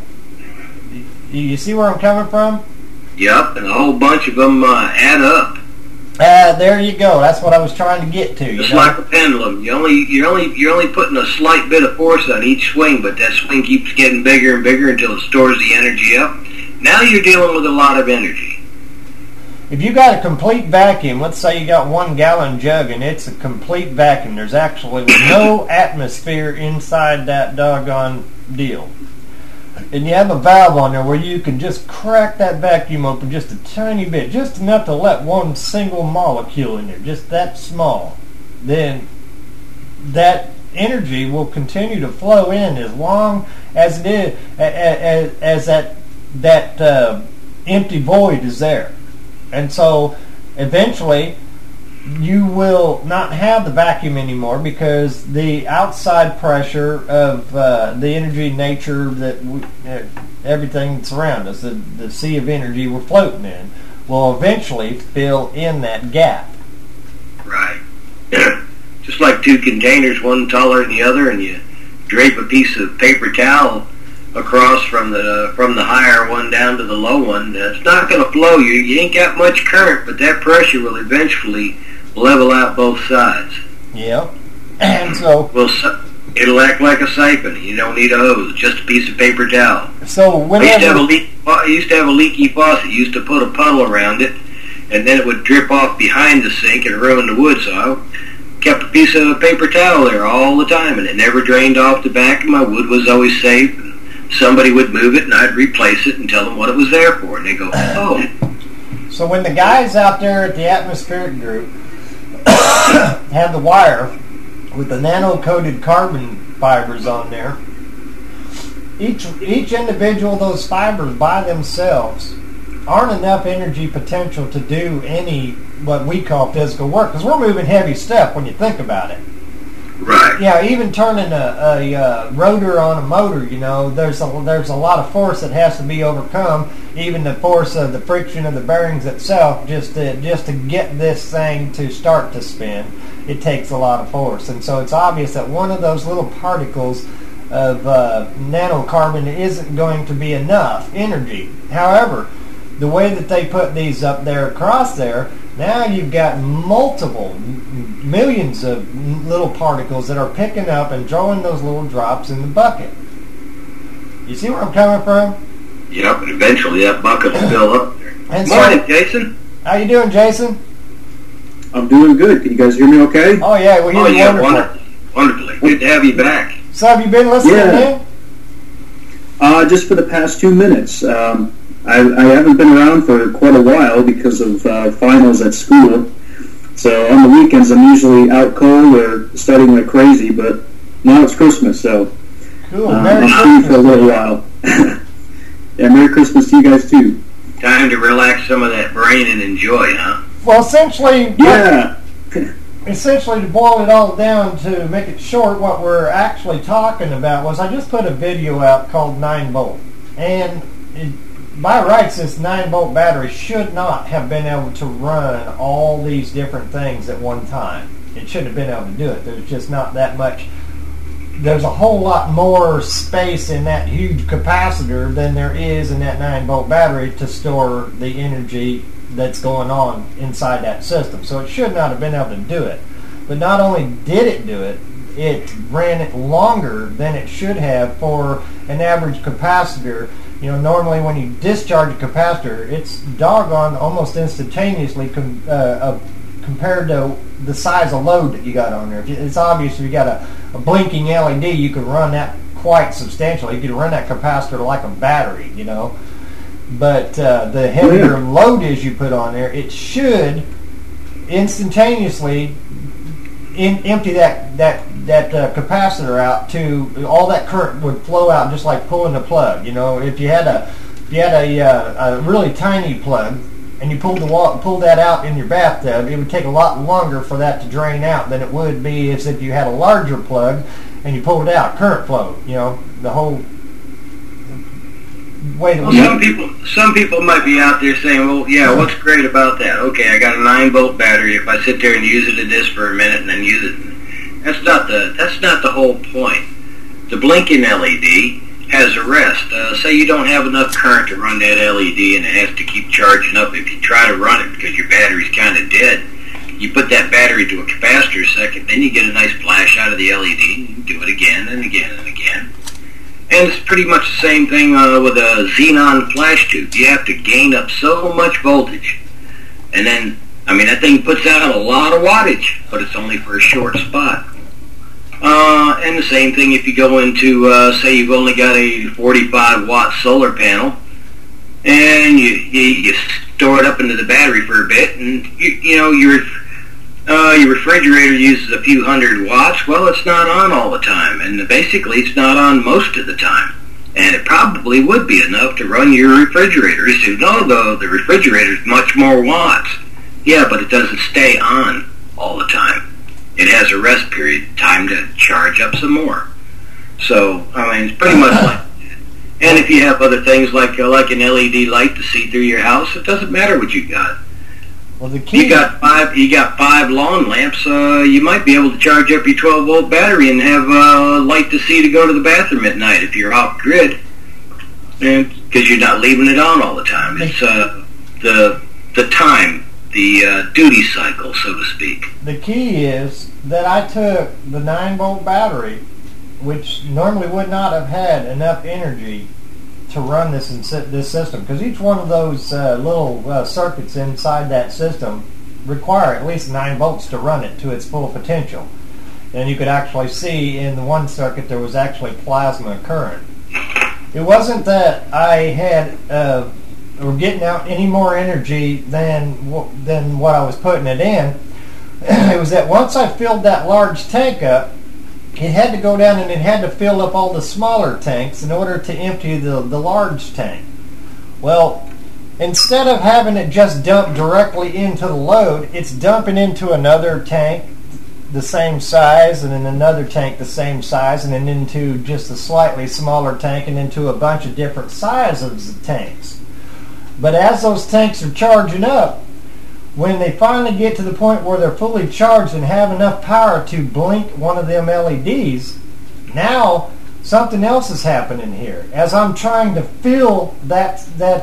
You see where I'm coming from? Yep, and a whole bunch of them add up. There you go. That's what I was trying to get to. It's like a pendulum. You're only putting a slight bit of force on each swing, but that swing keeps getting bigger and bigger until it stores the energy up. Now you're dealing with a lot of energy. If you got a complete vacuum, let's say you got 1 gallon jug and it's a complete vacuum, there's actually no atmosphere inside that doggone deal. And you have a valve on there where you can just crack that vacuum open just a tiny bit, just enough to let one single molecule in there, just that small. Then that energy will continue to flow in as long as it is, as that empty void is there. And so eventually you will not have the vacuum anymore, because the outside pressure of the energy nature that everything that's around us, the sea of energy we're floating in, will eventually fill in that gap. Right. Just like 2 containers, one taller than the other, and you drape a piece of paper towel across from the higher one down to the low one. It's not going to flow. You ain't got much current, but that pressure will eventually level out both sides. Yep. And so it'll act like a siphon. You don't need a hose, just a piece of paper towel. So whenever I used to have a leaky faucet. You used to put a puddle around it, and then it would drip off behind the sink and ruin the wood. So I kept a piece of paper towel there all the time, and it never drained off the back, and my wood was always safe. And somebody would move it, and I'd replace it and tell them what it was there for, and they go, oh. So when the guys out there at the atmospheric group had the wire with the nano-coated carbon fibers on there, each individual of those fibers by themselves aren't enough energy potential to do any what we call physical work, because we're moving heavy stuff when you think about it. Right. Yeah, even turning a rotor on a motor, there's a lot of force that has to be overcome. Even the force of the friction of the bearings itself, just to get this thing to start to spin, it takes a lot of force. And so it's obvious that one of those little particles of nanocarbon isn't going to be enough energy. However, the way that they put these up there across there, now you've got multiple millions of little particles that are picking up and throwing those little drops in the bucket. You see where I'm coming from? Yep, and eventually that bucket will fill up there. Morning, Jason. How you doing, Jason? I'm doing good. Can you guys hear me okay? Oh, yeah, we hear you wonderfully. Good to have you back. So have you been listening in? Just for the past 2 minutes. I haven't been around for quite a while because of finals at school. So on the weekends I'm usually out cold or studying like crazy, but now it's Christmas, so cool. I'm free for a little while. Yeah, Merry Christmas to you guys too. Time to relax some of that brain and enjoy, huh? Well, essentially, Yeah. essentially, to boil it all down, to make it short, what we're actually talking about was, I just put a video out called 9 volt, and by rights, this 9 volt battery should not have been able to run all these different things at one time. It shouldn't have been able to do it. There's just not that much. There's a whole lot more space in that huge capacitor than there is in that 9 volt battery to store the energy that's going on inside that system. So it should not have been able to do it. But not only did it do it, it ran it longer than it should have for an average capacitor. You know, normally when you discharge a capacitor, it's doggone almost instantaneously compared to the size of load that you got on there. It's obvious if you got a blinking LED, you could run that quite substantially. You could run that capacitor like a battery, you know. But the heavier load is you put on there, it should instantaneously empty that capacitor out. To all that current would flow out just like pulling a plug. You know, if you had a really tiny plug and you pulled that out in your bathtub, it would take a lot longer for that to drain out than it would be as if you had a larger plug and you pulled it out. Current flow, you know, the whole way that some people might be out there saying, well, yeah, what's great about that? Okay, I got a 9 volt battery. If I sit there and use it at this for a minute and then use it, that's not the whole point. The blinking LED has a rest. Say you don't have enough current to run that LED and it has to keep charging up. If you try to run it because your battery's kind of dead, you put that battery to a capacitor a second, then you get a nice flash out of the LED, and you can do it again and again and again. And it's pretty much the same thing with a xenon flash tube. You have to gain up so much voltage. And then, I mean, that thing puts out a lot of wattage, but it's only for a short spot. And the same thing if you go into, say you've only got a 45 watt solar panel, and you store it up into the battery for a bit, and you know, your refrigerator uses a few hundred watts. Well, it's not on all the time, and basically it's not on most of the time. And it probably would be enough to run your refrigerator. You say, no, though, the refrigerator's much more watts. Yeah, but it doesn't stay on all the time. It has a rest period, time to charge up some more. So, I mean, it's pretty much like that. And if you have other things like an LED light to see through your house, it doesn't matter what you got. Well, the key, You got five lawn lamps. You might be able to charge up your 12 volt battery and have light to see to go to the bathroom at night if you're off grid, and because you're not leaving it on all the time. It's the time, the duty cycle, so to speak. The key is that I took the 9 volt battery, which normally would not have had enough energy to run this system, because each one of those little circuits inside that system require at least 9 volts to run it to its full potential. And you could actually see in the one circuit there was actually plasma current. It wasn't that I had or getting out any more energy than what I was putting it in. It was that once I filled that large tank up, it had to go down and it had to fill up all the smaller tanks in order to empty the large tank. Well, instead of having it just dump directly into the load, it's dumping into another tank the same size, and then another tank the same size, and then into just a slightly smaller tank, and into a bunch of different sizes of tanks. But as those tanks are charging up, when they finally get to the point where they're fully charged and have enough power to blink one of them LEDs, now something else is happening here. As I'm trying to fill that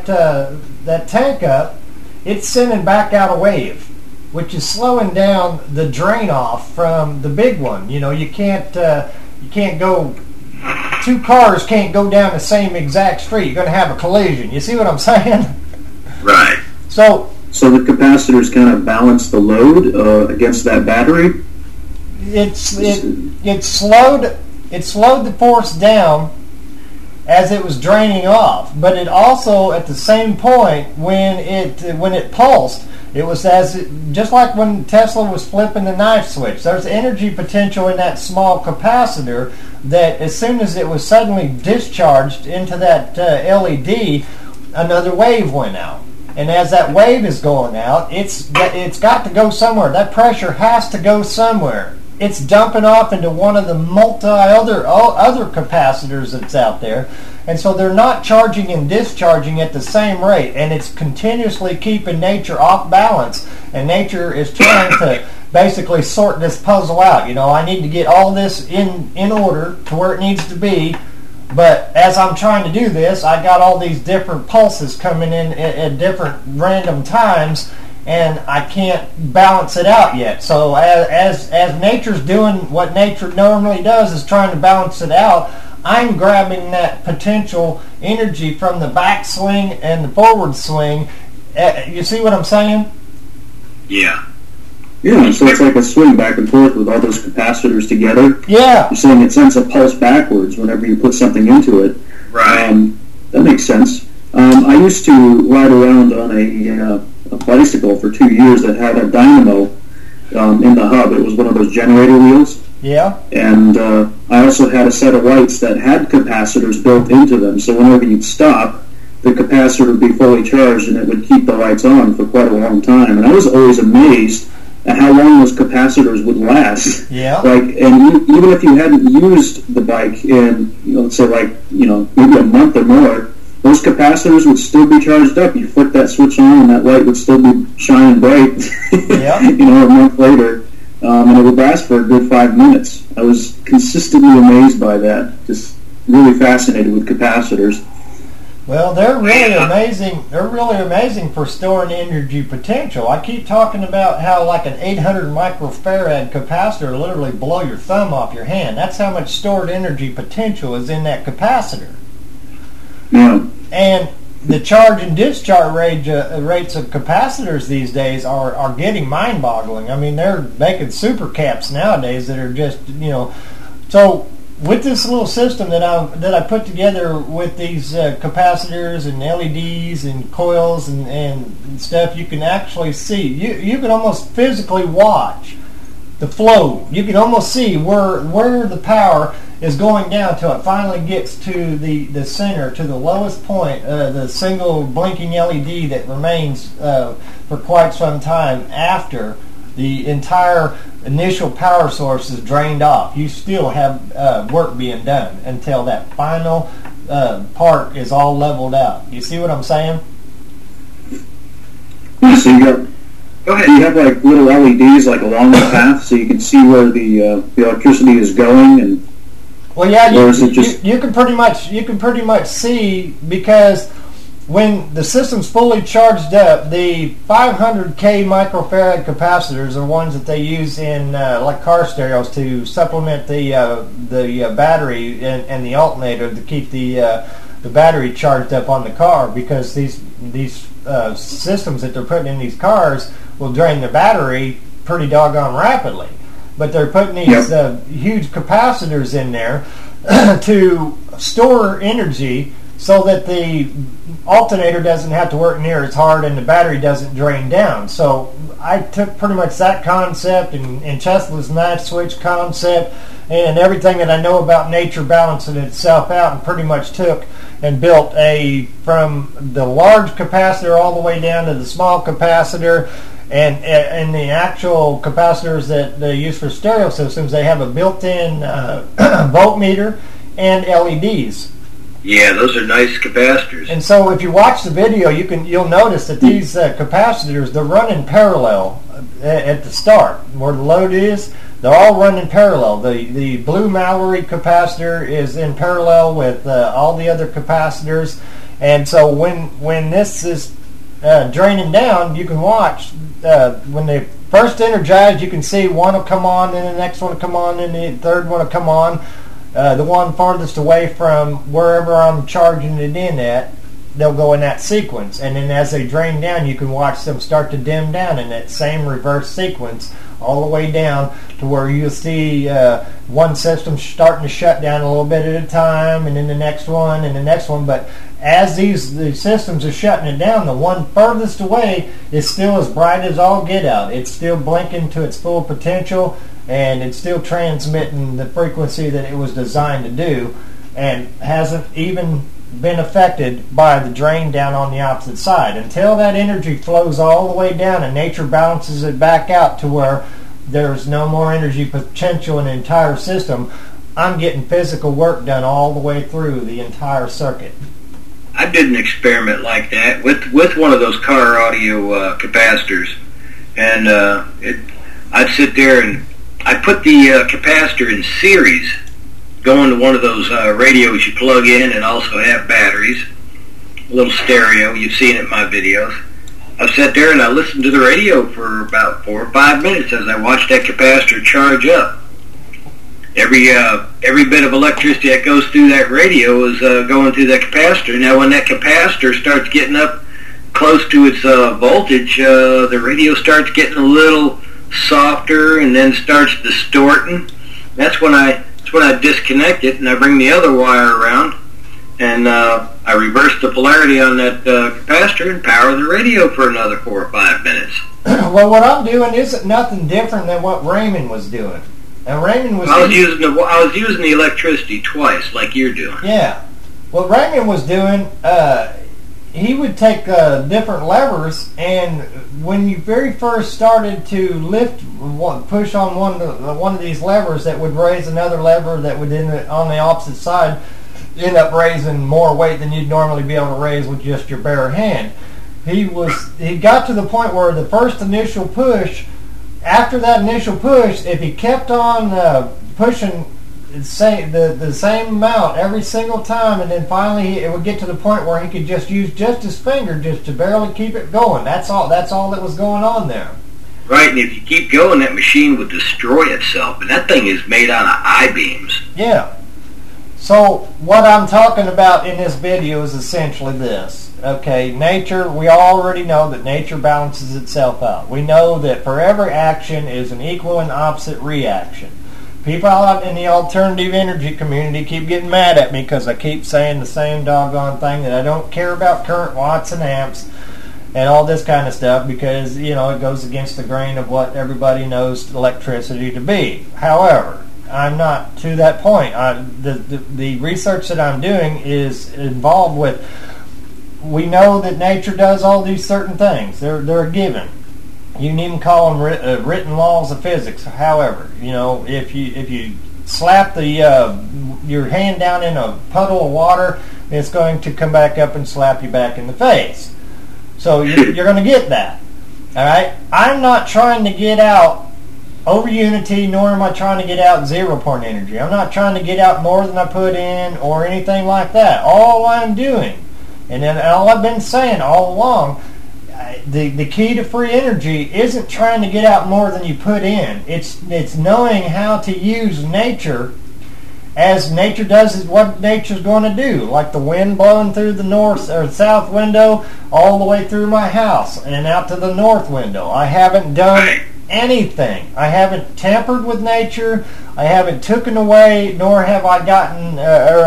tank up, it's sending back out a wave, which is slowing down the drain off from the big one. You know, you can't go. Two cars can't go down the same exact street. You're going to have a collision. You see what I'm saying? Right. So the capacitors kind of balance the load against that battery? It slowed the force down as it was draining off, but it also, at the same point, when it pulsed, it was just like when Tesla was flipping the knife switch. There's energy potential in that small capacitor that as soon as it was suddenly discharged into that LED, another wave went out. And as that wave is going out, it's got to go somewhere. That pressure has to go somewhere. It's dumping off into one of the other capacitors that's out there. And so they're not charging and discharging at the same rate. And it's continuously keeping nature off balance. And nature is trying to basically sort this puzzle out. You know, I need to get all this in order to where it needs to be. But as I'm trying to do this, I got all these different pulses coming in at different random times, and I can't balance it out yet. So as nature's doing what nature normally does, is trying to balance it out, I'm grabbing that potential energy from the backswing and the forward swing. You see what I'm saying? Yeah. Yeah, so it's like a swing back and forth with all those capacitors together. Yeah. You're saying it sends a pulse backwards whenever you put something into it. Right. That makes sense. I used to ride around on a bicycle for 2 years that had a dynamo in the hub. It was one of those generator wheels. Yeah. And I also had a set of lights that had capacitors built into them. So whenever you'd stop, the capacitor would be fully charged and it would keep the lights on for quite a long time. And I was always amazed at how long those capacitors would last. Yeah. And even if you hadn't used the bike in, let's say maybe a month or more, those capacitors would still be charged up. You flick that switch on and that light would still be shining bright, yeah. A month later. And it would last for a good 5 minutes. I was consistently amazed by that. Just really fascinated with capacitors. Well, they're really amazing. They're really amazing for storing energy potential. I keep talking about how like an 800 microfarad capacitor will literally blow your thumb off your hand. That's how much stored energy potential is in that capacitor. Yeah. And the charge and discharge rates of capacitors these days are getting mind-boggling. I mean, they're making super caps nowadays that are just, So with this little system that I put together with these capacitors and LEDs and coils and stuff, you can actually see. You can almost physically watch the flow. You can almost see where the power is going down till it finally gets to the center, to the lowest point, the single blinking LED that remains for quite some time after the entire initial power source is drained off. You still have work being done until that final part is all leveled out. You see what I'm saying? Yeah, so Go ahead. you have like little LEDs like along the path, so you can see where the electricity is going, and well, yeah, or is it just you can pretty much see, because when the system's fully charged up, the 500K microfarad capacitors are ones that they use in like car stereos to supplement the battery and the alternator to keep the battery charged up on the car, because these systems that they're putting in these cars will drain the battery pretty doggone rapidly. But they're putting these huge capacitors in there to store energy so that the alternator doesn't have to work near as hard and the battery doesn't drain down. So I took pretty much that concept and Tesla's knife switch concept and everything that I know about nature balancing itself out, and pretty much took and built from the large capacitor all the way down to the small capacitor. And the actual capacitors that they use for stereo systems, they have a built-in voltmeter and LEDs. Yeah, those are nice capacitors. And so if you watch the video, you'll notice that these capacitors, they're running parallel at the start. Where the load is, they're all running parallel. The blue Mallory capacitor is in parallel with all the other capacitors. And so when this is draining down, you can watch when they first energize, you can see one will come on, then the next one will come on, then the third one will come on. The one farthest away from wherever I'm charging it in at, they'll go in that sequence. And then as they drain down, you can watch them start to dim down in that same reverse sequence all the way down to where you'll see one system starting to shut down a little bit at a time, and then the next one and the next one. But as the systems are shutting it down, the one furthest away is still as bright as all get out. It's still blinking to its full potential, and it's still transmitting the frequency that it was designed to do, and hasn't even been affected by the drain down on the opposite side. Until that energy flows all the way down and nature balances it back out to where there's no more energy potential in the entire system, I'm getting physical work done all the way through the entire circuit. I did an experiment like that with one of those car audio capacitors, and I'd sit there and I put the capacitor in series, going to one of those radios you plug in and also have batteries, a little stereo. You've seen it in my videos. I sat there and I listened to the radio for about 4 or 5 minutes as I watched that capacitor charge up. Every bit of electricity that goes through that radio is going through that capacitor. Now, when that capacitor starts getting up close to its voltage, the radio starts getting a little softer and then starts distorting. That's when I disconnect it and I bring the other wire around and I reverse the polarity on that capacitor and power the radio for another 4 or 5 minutes. Well, what I'm doing isn't nothing different than what Raymond was doing. And Raymond was... I was using the electricity twice, like you're doing. Yeah. What Raymond was doing, he would take different levers, and when you very first started to push on one of these levers that would raise another lever that would, on the opposite side, end up raising more weight than you'd normally be able to raise with just your bare hand. He got to the point where the first initial push, after that initial push, if he kept on pushing the same amount every single time, and then finally it would get to the point where he could just use just his finger just to barely keep it going. That's all that was going on there. Right, and if you keep going, that machine would destroy itself, and that thing is made out of I-beams. Yeah. So what I'm talking about in this video is essentially this. Okay, nature, we already know that nature balances itself out. We know that for every action is an equal and opposite reaction. People out in the alternative energy community keep getting mad at me because I keep saying the same doggone thing, that I don't care about current watts and amps and all this kind of stuff because, it goes against the grain of what everybody knows electricity to be. However, I'm not to that point. The research that I'm doing is involved with... We know that nature does all these certain things. They're a given. You can even call them written laws of physics. However, if you slap your hand down in a puddle of water, it's going to come back up and slap you back in the face. So you're going to get that. All right. I'm not trying to get out over unity, nor am I trying to get out 0 point energy. I'm not trying to get out more than I put in or anything like that. All I'm doing, and then all I've been saying all along, the key to free energy isn't trying to get out more than you put in. It's knowing how to use nature as nature does is what nature's going to do. Like the wind blowing through the north or south window all the way through my house and out to the north window. I haven't done anything. I haven't tampered with nature. I haven't taken away, nor have I gotten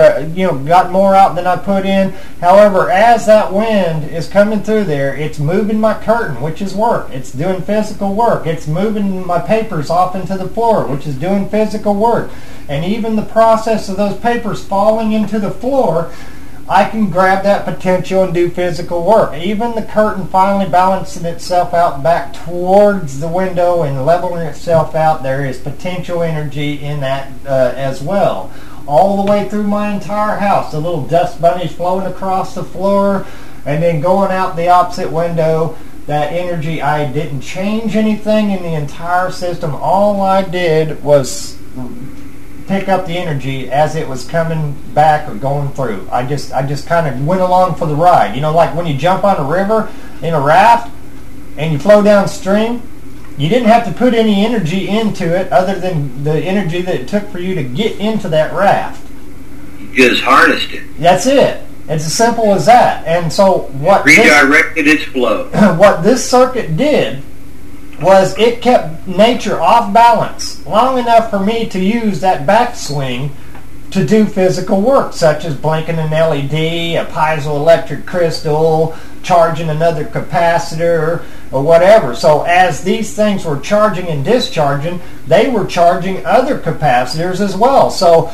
got more out than I put in. However, as that wind is coming through there, it's moving my curtain, which is work. It's doing physical work. It's moving my papers off into the floor, which is doing physical work. And even the process of those papers falling into the floor, I can grab that potential and do physical work. Even the curtain finally balancing itself out back towards the window and leveling itself out, there is potential energy in that as well. All the way through my entire house, the little dust bunnies flowing across the floor and then going out the opposite window. That energy, I didn't change anything in the entire system. All I did was pick up the energy as it was coming back or going through. I just kind of went along for the ride. Like when you jump on a river in a raft and you flow downstream, you didn't have to put any energy into it other than the energy that it took for you to get into that raft. You just harnessed it. That's it. It's as simple as that. And so what redirected its flow. What this circuit did was it kept nature off balance long enough for me to use that backswing to do physical work, such as blinking an LED, a piezoelectric crystal, charging another capacitor, or whatever. So as these things were charging and discharging, they were charging other capacitors as well. So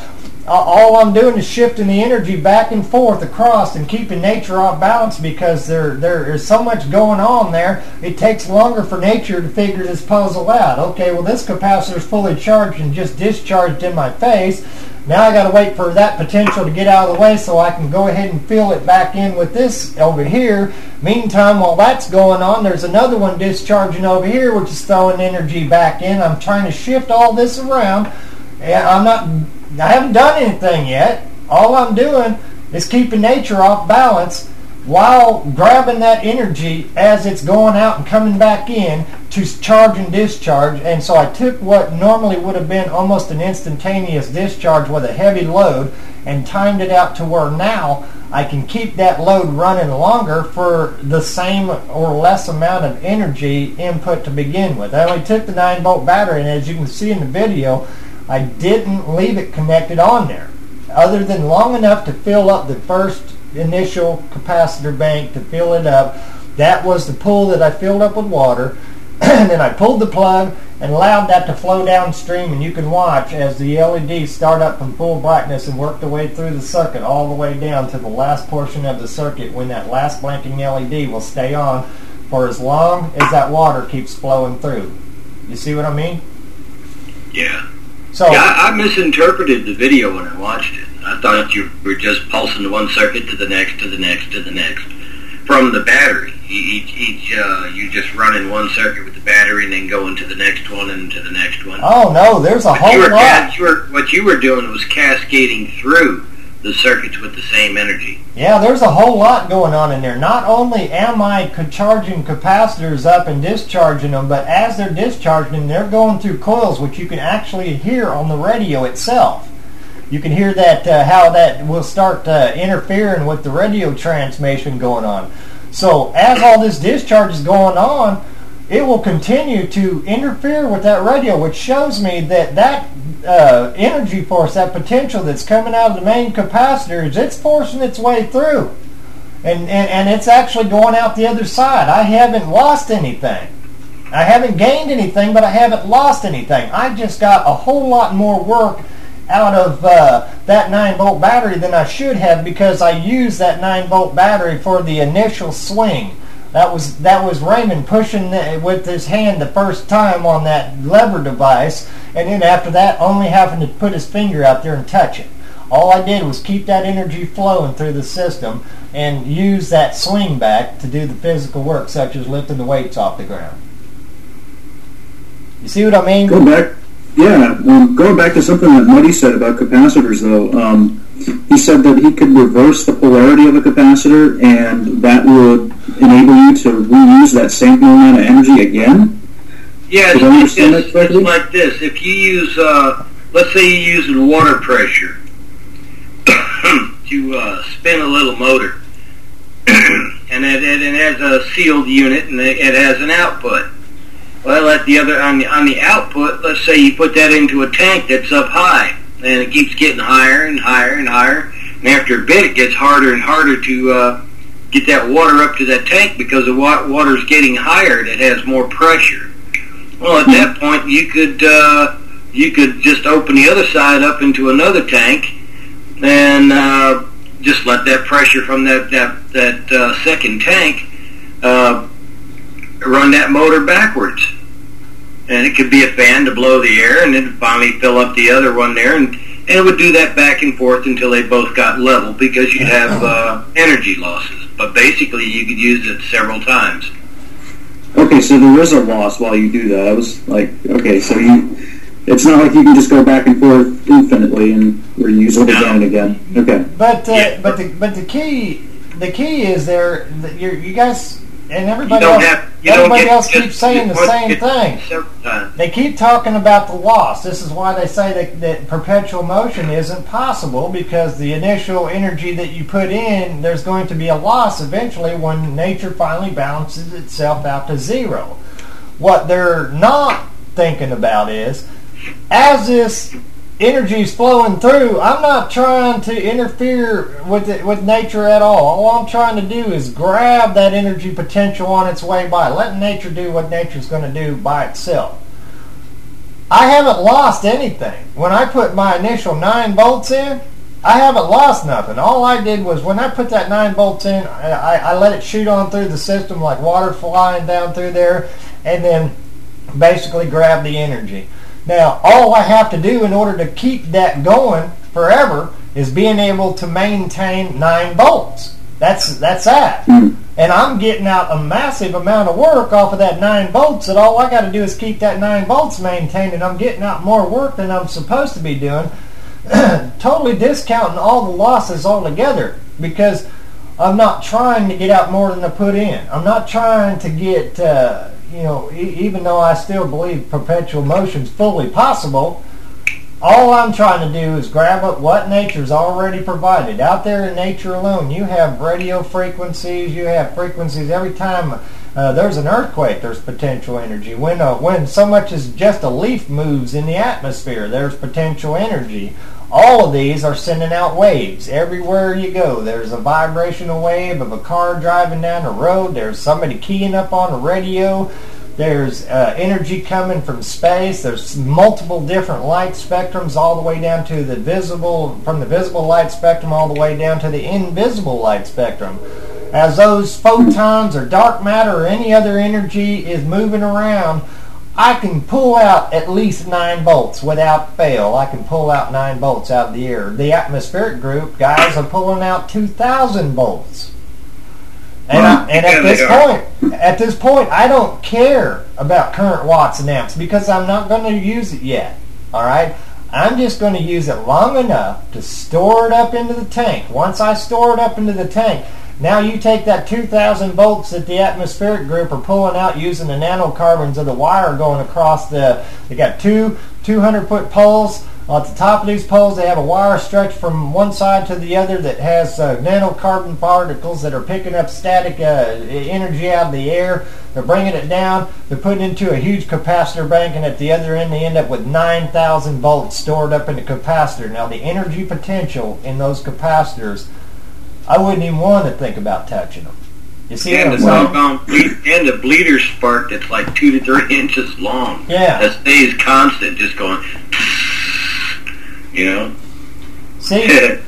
all I'm doing is shifting the energy back and forth across and keeping nature off balance, because there is so much going on there. It takes longer for nature to figure this puzzle out. Okay, well, this capacitor is fully charged and just discharged in my face. Now I got to wait for that potential to get out of the way so I can go ahead and fill it back in with this over here. Meantime, while that's going on, there's another one discharging over here, which is throwing energy back in. I'm trying to shift all this around. And I haven't done anything yet. All I'm doing is keeping nature off balance while grabbing that energy as it's going out and coming back in to charge and discharge. And so I took what normally would have been almost an instantaneous discharge with a heavy load and timed it out to where now I can keep that load running longer for the same or less amount of energy input to begin with. I only took the 9-volt battery, and as you can see in the video, I didn't leave it connected on there, other than long enough to fill up the first initial capacitor bank, to fill it up. That was the pool that I filled up with water. And then I pulled the plug and allowed that to flow downstream, and you can watch as the LEDs start up from full brightness and work their way through the circuit all the way down to the last portion of the circuit, when that last blinking LED will stay on for as long as that water keeps flowing through. You see what I mean? Yeah. So, yeah, I misinterpreted the video when I watched it. I thought you were just pulsing to one circuit to the next, to the next, to the next, from the battery. You just run in one circuit with the battery and then go into the next one and to the next one. Oh no, there's a whole lot. What you were doing was cascading through the circuits with the same energy. Yeah, there's a whole lot going on in there. Not only am I charging capacitors up and discharging them, but as they're discharging them, they're going through coils, which you can actually hear on the radio itself. You can hear that how that will start interfering with the radio transmission going on. So as all this discharge is going on, it will continue to interfere with that radio, which shows me that energy force, that potential that's coming out of the main capacitors, it's forcing its way through. And it's actually going out the other side. I haven't lost anything. I haven't gained anything, but I haven't lost anything. I just got a whole lot more work out of that 9-volt battery than I should have, because I used that 9-volt battery for the initial swing. That was Raymond pushing with his hand the first time on that lever device, and then after that only having to put his finger out there and touch it. All I did was keep that energy flowing through the system and use that swing back to do the physical work, such as lifting the weights off the ground. You see what I mean? Going back to something that Muddy said about capacitors, though. He said that he could reverse the polarity of a capacitor, and that would enable you to reuse that same amount of energy again. Yeah, it's like this. If you use, let's say you use water pressure to spin a little motor, and it has a sealed unit, and it has an output. Well, on the output, let's say you put that into a tank that's up high, and it keeps getting higher and higher and higher, and after a bit it gets harder and harder to get that water up to that tank, because the water's getting higher and it has more pressure. Well, at that point you could just open the other side up into another tank and just let that pressure from that second tank run that motor backwards. And it could be a fan to blow the air, and then finally fill up the other one there, and it would do that back and forth until they both got level, because you'd have energy losses. But basically, you could use it several times. Okay, so there is a loss while you do that. I was like, okay, so it's not like you can just go back and forth infinitely and reuse it again and again. Okay. But the key is there that you guys. And everybody else keeps saying the same thing. They keep talking about the loss. This is why they say that perpetual motion isn't possible, because the initial energy that you put in, there's going to be a loss eventually when nature finally balances itself out to zero. What they're not thinking about is, as this energy is flowing through, I'm not trying to interfere with nature at all. All I'm trying to do is grab that energy potential on its way by. Let nature do what nature's going to do by itself. I haven't lost anything. When I put my initial 9 volts in, I haven't lost nothing. All I did was when I put that 9 volts in, I let it shoot on through the system like water flying down through there, and then basically grab the energy. Now, all I have to do in order to keep that going forever is being able to maintain 9 volts. That's that. And I'm getting out a massive amount of work off of that 9 volts, that all I got to do is keep that 9 volts maintained, and I'm getting out more work than I'm supposed to be doing, totally discounting all the losses altogether, because I'm not trying to get out more than I put in. I'm not trying to get, even though I still believe perpetual motion's fully possible, all I'm trying to do is grab up what nature's already provided. Out there in nature alone, you have radio frequencies, you have frequencies. Every time there's an earthquake, there's potential energy. When so much as just a leaf moves in the atmosphere, there's potential energy. All of these are sending out waves. Everywhere you go, there's a vibrational wave of a car driving down the road. There's somebody keying up on a radio. There's energy coming from space. There's multiple different light spectrums, all the way down to the visible, from the visible light spectrum all the way down to the invisible light spectrum. As those photons or dark matter or any other energy is moving around, I can pull out at least 9 volts without fail. I can pull out 9 volts out of the air. The atmospheric group guys are pulling out 2,000 volts. And at this point, I don't care about current watts and amps, because I'm not going to use it yet. All right, I'm just going to use it long enough to store it up into the tank. Once I store it up into the tank, now you take that 2,000 volts that the atmospheric group are pulling out using the nanocarbons of the wire going across they got 200-foot poles. At the top of these poles, they have a wire stretched from one side to the other that has nanocarbon particles that are picking up static energy out of the air. They're bringing it down. They're putting it into a huge capacitor bank, and at the other end, they end up with 9,000 volts stored up in the capacitor. Now, the energy potential in those capacitors, I wouldn't even want to think about touching them. You see and what I'm saying? And the bleeder spark that's like 2 to 3 inches long. Yeah. That stays constant, just going. See,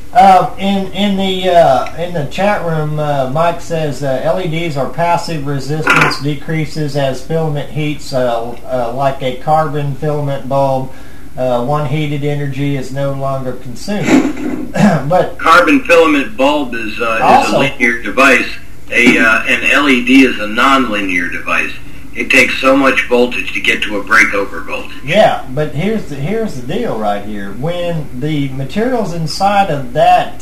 in the chat room, Mike says LEDs are passive. Resistance decreases as filament heats, like a carbon filament bulb. One heated energy is no longer consumed. But carbon filament bulb is a linear device. An LED is a non-linear device. It takes so much voltage to get to a breakover voltage. Yeah, but here's the deal right here. When the materials inside of that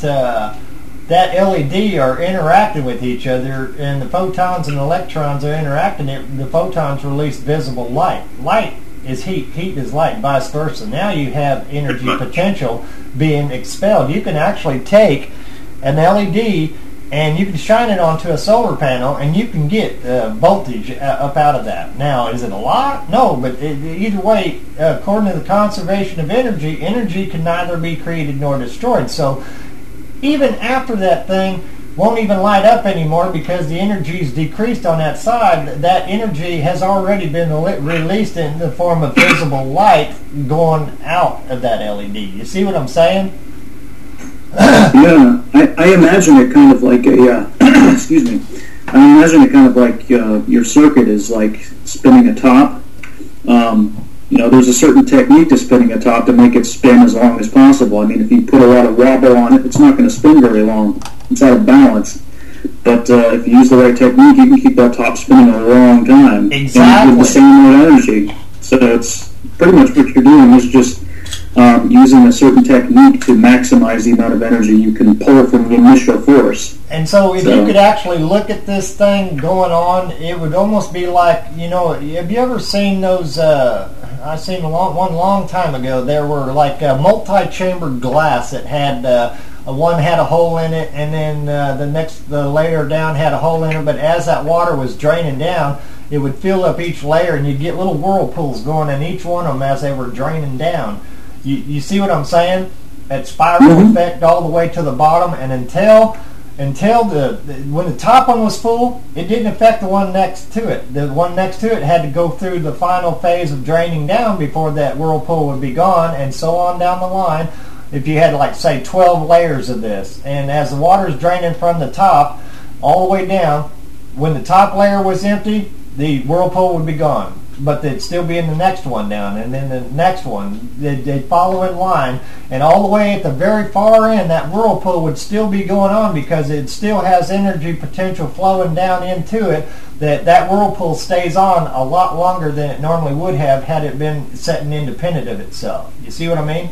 LED are interacting with each other, and the photons and electrons are interacting, the photons release visible light. Light is heat, heat is light, vice versa. Now you have energy potential being expelled. You can actually take an LED and you can shine it onto a solar panel, and you can get voltage up out of that. Now, is it a lot? No, but either way, according to the conservation of energy, energy can neither be created nor destroyed. So, even after that thing won't even light up anymore because the energy is decreased on that side, that energy has already been released in the form of visible light going out of that LED. You see what I'm saying? Yeah, I imagine it kind of like a, excuse me, I imagine it kind of like your circuit is like spinning a top. There's a certain technique to spinning a top to make it spin as long as possible. I mean, if you put a lot of wobble on it, it's not going to spin very long. It's out of balance. But if you use the right technique, you can keep that top spinning a long time. Exactly. And with the same amount of energy. So it's pretty much what you're doing is just using a certain technique to maximize the amount of energy you can pull from the initial force. And so if you could actually look at this thing going on, it would almost be like, have you ever seen those, I seen one long time ago, there were like multi-chambered glass that had, one had a hole in it, and then the layer down had a hole in it, but as that water was draining down, it would fill up each layer, and you'd get little whirlpools going in each one of them as they were draining down. You see what I'm saying? That spiral effect all the way to the bottom, and until until when the top one was full, it didn't affect the one next to it. The one next to it had to go through the final phase of draining down before that whirlpool would be gone, and so on down the line. If you had, like, say, 12 layers of this, and as the water is draining from the top all the way down, when the top layer was empty, the whirlpool would be gone. But they'd still be in the next one down, and then the next one. They'd follow in line, and all the way at the very far end, that whirlpool would still be going on because it still has energy potential flowing down into it. That whirlpool stays on a lot longer than it normally would have had it been sitting independent of itself. You see what I mean?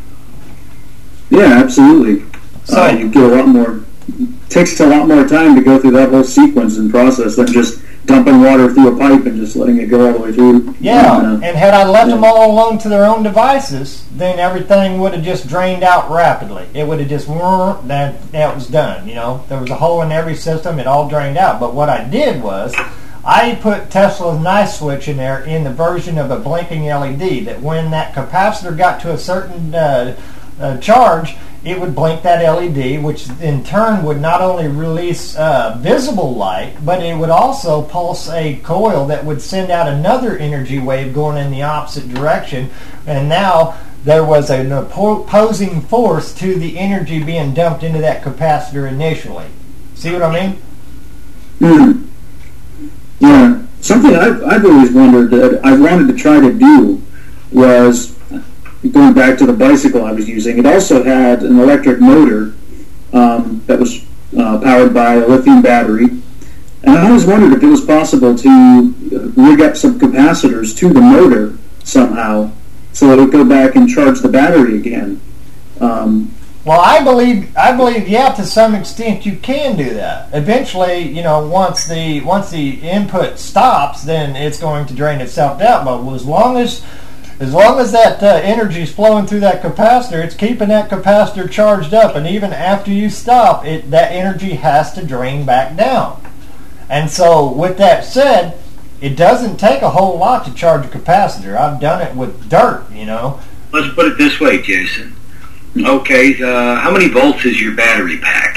Yeah, absolutely. So you get a lot more. Takes a lot more time to go through that whole sequence and process than just dumping water through a pipe and just letting it go all the way through. Yeah, and had I left them all alone to their own devices, then everything would have just drained out rapidly. It would have just, that was done, you know. There was a hole in every system, it all drained out. But what I did was, I put Tesla's night switch in there in the version of a blinking LED, that when that capacitor got to a certain charge, it would blink that LED, which in turn would not only release visible light, but it would also pulse a coil that would send out another energy wave going in the opposite direction. And now there was an opposing force to the energy being dumped into that capacitor initially. See what I mean? Mm. Yeah. Something I've always wondered that I wanted to try to do was, going back to the bicycle I was using, it also had an electric motor that was powered by a lithium battery. And I always wondered if it was possible to rig up some capacitors to the motor somehow so that it would go back and charge the battery again. Well, I believe, yeah, to some extent you can do that. Eventually, you know, once the input stops, then it's going to drain itself out. But as long as that energy is flowing through that capacitor, it's keeping that capacitor charged up, and even after you stop, that energy has to drain back down. And so, with that said, it doesn't take a whole lot to charge a capacitor. I've done it with dirt, you know. Let's put it this way, Jason. Okay, how many volts is your battery pack?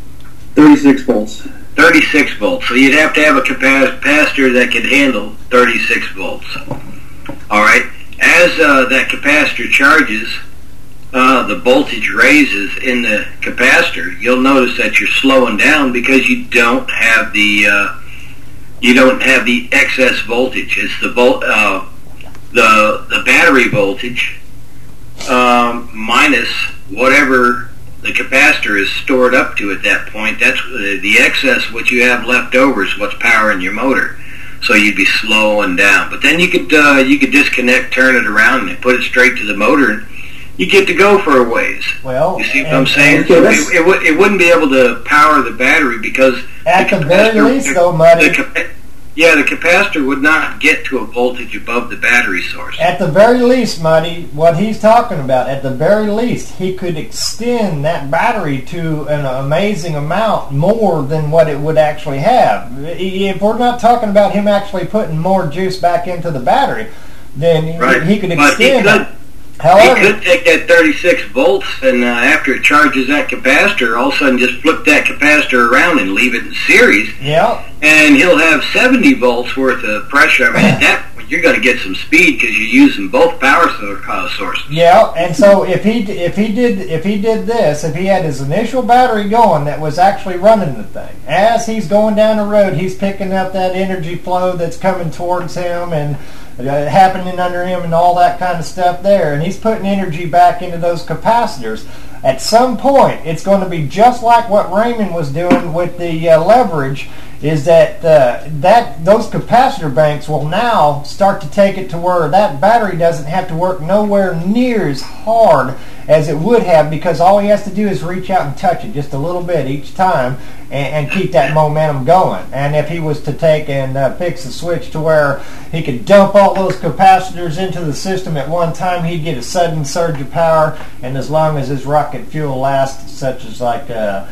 36 volts. 36 volts. So you'd have to have a capacitor that could handle 36 volts. All right. As that capacitor charges, the voltage raises in the capacitor. You'll notice that you're slowing down because you don't have the excess voltage. It's the battery voltage minus whatever the capacitor is stored up to at that point. That's the excess. What you have left over is what's powering your motor. So you'd be slowing down. But then you could disconnect, turn it around, and put it straight to the motor, and you get to go for a ways. Well, you see what I'm saying? So it wouldn't be able to power the battery because at the very least, though, Muddy. The capacitor would not get to a voltage above the battery source. At the very least, Muddy, what he's talking about, at the very least, he could extend that battery to an amazing amount more than what it would actually have. If we're not talking about him actually putting more juice back into the battery, then he could extend it. However, he could take that 36 volts and after it charges that capacitor, all of a sudden just flip that capacitor around and leave it in series. Yeah. And he'll have 70 volts worth of pressure. I mean, at that point, you're going to get some speed because you're using both power sources. Yeah, and so if he did this, if he had his initial battery going that was actually running the thing, as he's going down the road, he's picking up that energy flow that's coming towards him and happening under him and all that kind of stuff there, and he's putting energy back into those capacitors. At some point, it's going to be just like what Raymond was doing with the leverage, is that those capacitor banks will now start to take it to where that battery doesn't have to work nowhere near as hard as it would have, because all he has to do is reach out and touch it just a little bit each time and keep that momentum going. And if he was to take and fix the switch to where he could dump all those capacitors into the system at one time, he'd get a sudden surge of power, and as long as his rocket fuel lasts, such as like the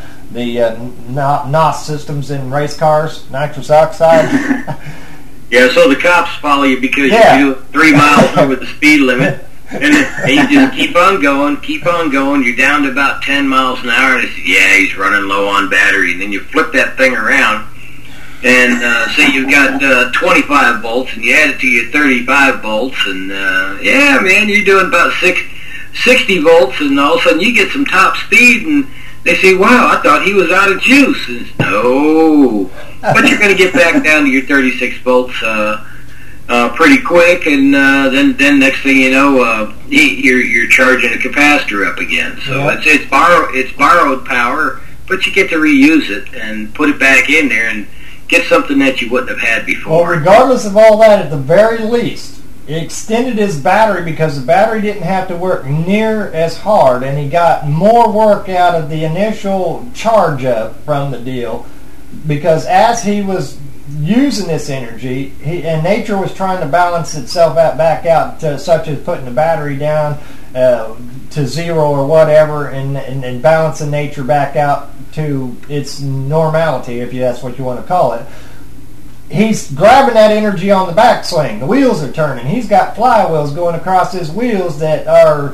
NOS systems in race cars, nitrous oxide. Yeah, so the cops follow you because you do 3 miles over the speed limit. And you just keep on going. You're down to about 10 miles an hour, and they say, yeah, he's running low on battery. And then you flip that thing around, and say you've got 25 volts, and you add it to your 35 volts, and yeah, man, you're doing about 60 volts, and all of a sudden you get some top speed, and they say, wow, I thought he was out of juice. And no, but you're going to get back down to your 36 volts pretty quick, and then next thing you know, you're charging a capacitor up again. So it's borrowed power, but you get to reuse it and put it back in there and get something that you wouldn't have had before. Well, regardless of all that, at the very least, it extended his battery because the battery didn't have to work near as hard, and he got more work out of the initial charge up from the deal, because as he was using this energy, and nature was trying to balance itself back out, such as putting the battery down to zero or whatever, and balancing nature back out to its normality, if that's what you want to call it. He's grabbing that energy on the backswing. The wheels are turning. He's got flywheels going across his wheels that are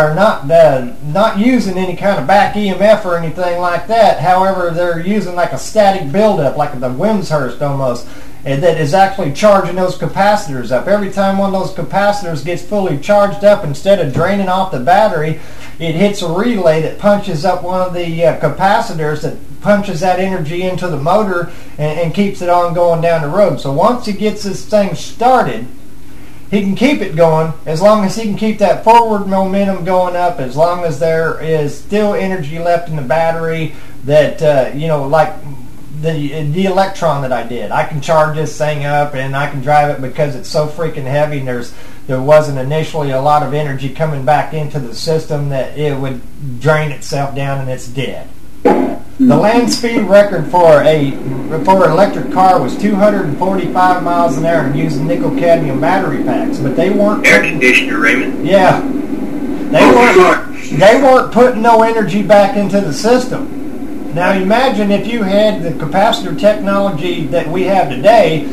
not using any kind of back EMF or anything like that. However, they're using like a static buildup, like the Wimshurst almost, and that is actually charging those capacitors up. Every time one of those capacitors gets fully charged up, instead of draining off the battery, it hits a relay that punches up one of the capacitors that punches that energy into the motor and keeps it on going down the road. So once he gets this thing started, he can keep it going as long as he can keep that forward momentum going up, as long as there is still energy left in the battery that, like the Electron that I did. I can charge this thing up and I can drive it because it's so freaking heavy, and there wasn't initially a lot of energy coming back into the system that it would drain itself down and it's dead. The land speed record for an electric car was 245 miles an hour using nickel-cadmium battery packs, but they weren't air conditioner, Raymond. Yeah, they weren't putting no energy back into the system. Now imagine if you had the capacitor technology that we have today,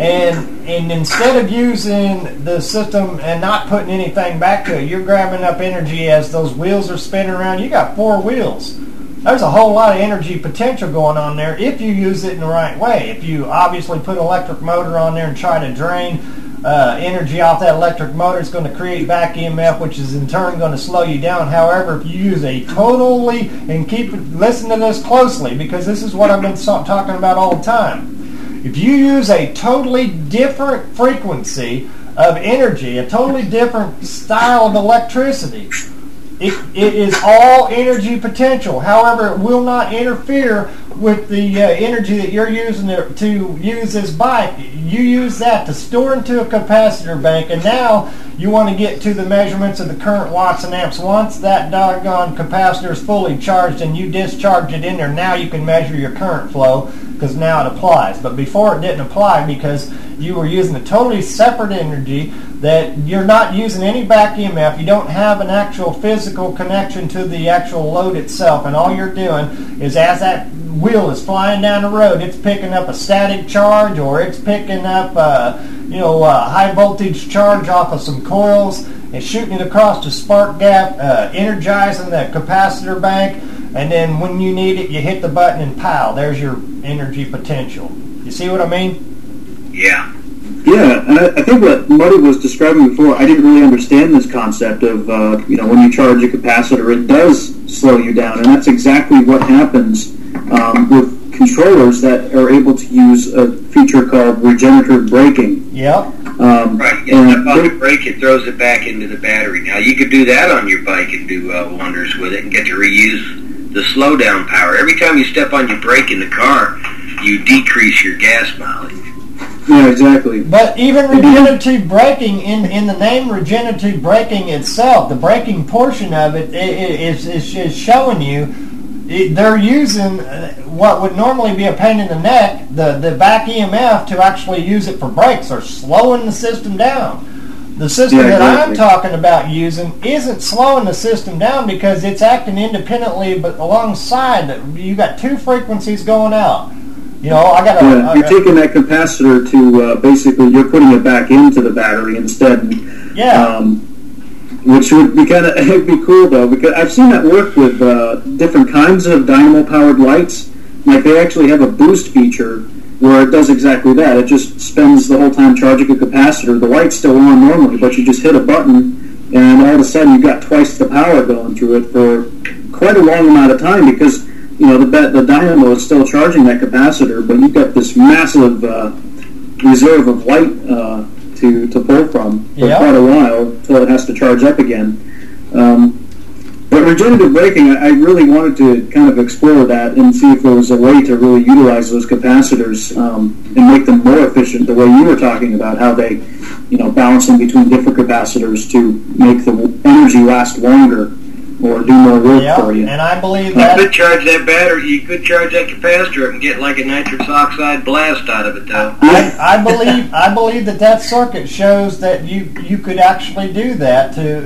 and instead of using the system and not putting anything back to it, you're grabbing up energy as those wheels are spinning around. You got 4 wheels. There's a whole lot of energy potential going on there if you use it in the right way. If you obviously put an electric motor on there and try to drain energy off that electric motor, it's going to create back EMF, which is in turn going to slow you down. However, if you use a totally, and listen to this closely, because this is what I've been talking about all the time. If you use a totally different frequency of energy, a totally different style of electricity, it is all energy potential. However, it will not interfere with the energy that you're using to use this bike. You use that to store into a capacitor bank, and now you want to get to the measurements of the current watts and amps. Once that doggone capacitor is fully charged and you discharge it in there, now you can measure your current flow, because now it applies. But before it didn't apply because you were using a totally separate energy that you're not using any back EMF. You don't have an actual physical connection to the actual load itself, and all you're doing is, as that wheel is flying down the road, it's picking up a static charge, or it's picking up high voltage charge off of some coils and shooting it across the spark gap, energizing the capacitor bank, and then when you need it, you hit the button and pow, there's your energy potential. You see what I mean? Yeah. Yeah, and I think what Muddy was describing before, I didn't really understand this concept of, when you charge a capacitor, it does slow you down, and that's exactly what happens with controllers that are able to use a feature called regenerative braking. Yep. Right, you step on the brake, it throws it back into the battery. Now, you could do that on your bike and do wonders with it and get to reuse the slowdown power. Every time you step on your brake in the car, you decrease your gas mileage. Yeah, exactly. But even regenerative braking, in the name regenerative braking itself, the braking portion of it is showing you they're using what would normally be a pain in the neck, the back EMF, to actually use it for brakes, or slowing the system down. The system that I'm talking about using isn't slowing the system down because it's acting independently, but alongside, you got 2 frequencies going out. You're taking that capacitor to basically you're putting it back into the battery instead. Yeah. which would be kind of it'd be cool though, because I've seen that work with different kinds of dynamo-powered lights. Like they actually have a boost feature where it does exactly that. It just spends the whole time charging a capacitor. The light's still on normally, but you just hit a button, and all of a sudden you've got twice the power going through it for quite a long amount of time, because the dynamo is still charging that capacitor, but you've got this massive reserve of light to pull from for quite a while until it has to charge up again. But regenerative braking, I really wanted to kind of explore that and see if there was a way to really utilize those capacitors and make them more efficient, the way you were talking about, how they, balancing between different capacitors to make the energy last longer or do more work for you. And I believe that you could charge that battery, you could charge that capacitor and get like a nitrous oxide blast out of it, though. I believe that circuit shows that you could actually do that to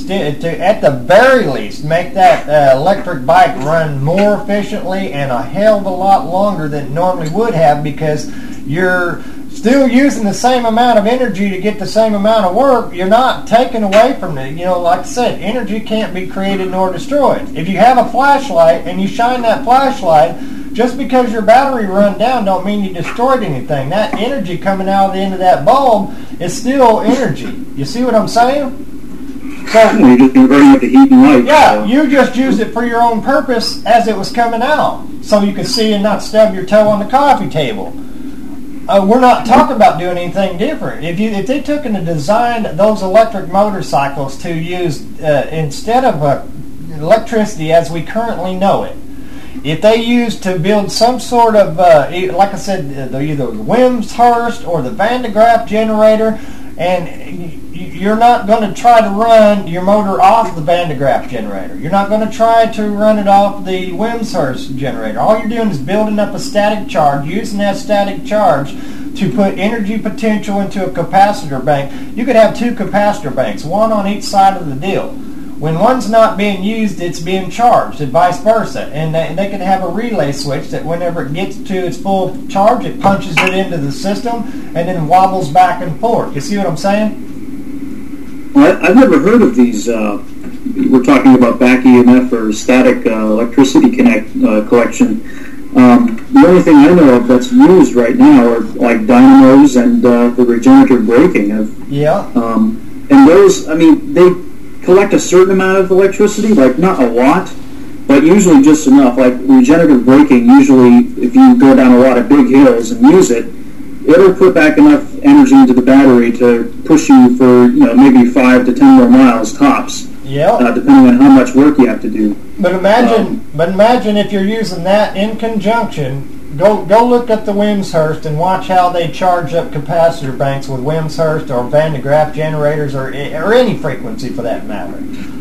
at the very least make that electric bike run more efficiently and a hell of a lot longer than it normally would have, because you're still using the same amount of energy to get the same amount of work. You're not taking away from it. Like I said, energy can't be created nor destroyed. If you have a flashlight and you shine that flashlight, just because your battery run down don't mean you destroyed anything. That energy coming out of the end of that bulb is still energy. You see what I'm saying? So you're just converting it to heat and light. Yeah, you just used it for your own purpose as it was coming out, so you could see and not stub your toe on the coffee table. We're not talking about doing anything different. If they took and designed those electric motorcycles to use instead of electricity as we currently know it, if they used to build some sort of like I said, either the Wimshurst or the Van de Graaff generator, and you're not going to try to run your motor off the Van de Graaff generator. You're not going to try to run it off the Wimshurst generator. All you're doing is building up a static charge, using that static charge to put energy potential into a capacitor bank. You could have two capacitor banks, one on each side of the deal. When one's not being used, it's being charged, and vice versa. And they can have a relay switch that whenever it gets to its full charge, it punches it into the system and then wobbles back and forth. You see what I'm saying? Well, I've never heard of these. We're talking about back EMF or static electricity collection. The only thing I know of that's used right now are like dynamos and the regenerative braking. And those, they collect a certain amount of electricity, like not a lot, but usually just enough. Like regenerative braking, usually if you go down a lot of big hills and use it, it'll put back enough energy into the battery to push you for maybe 5 to 10 more miles tops. Depending on how much work you have to do. But imagine if you're using that in conjunction. Go look at the Wimshurst and watch how they charge up capacitor banks with Wimshurst or Van de Graaff generators or any frequency for that matter.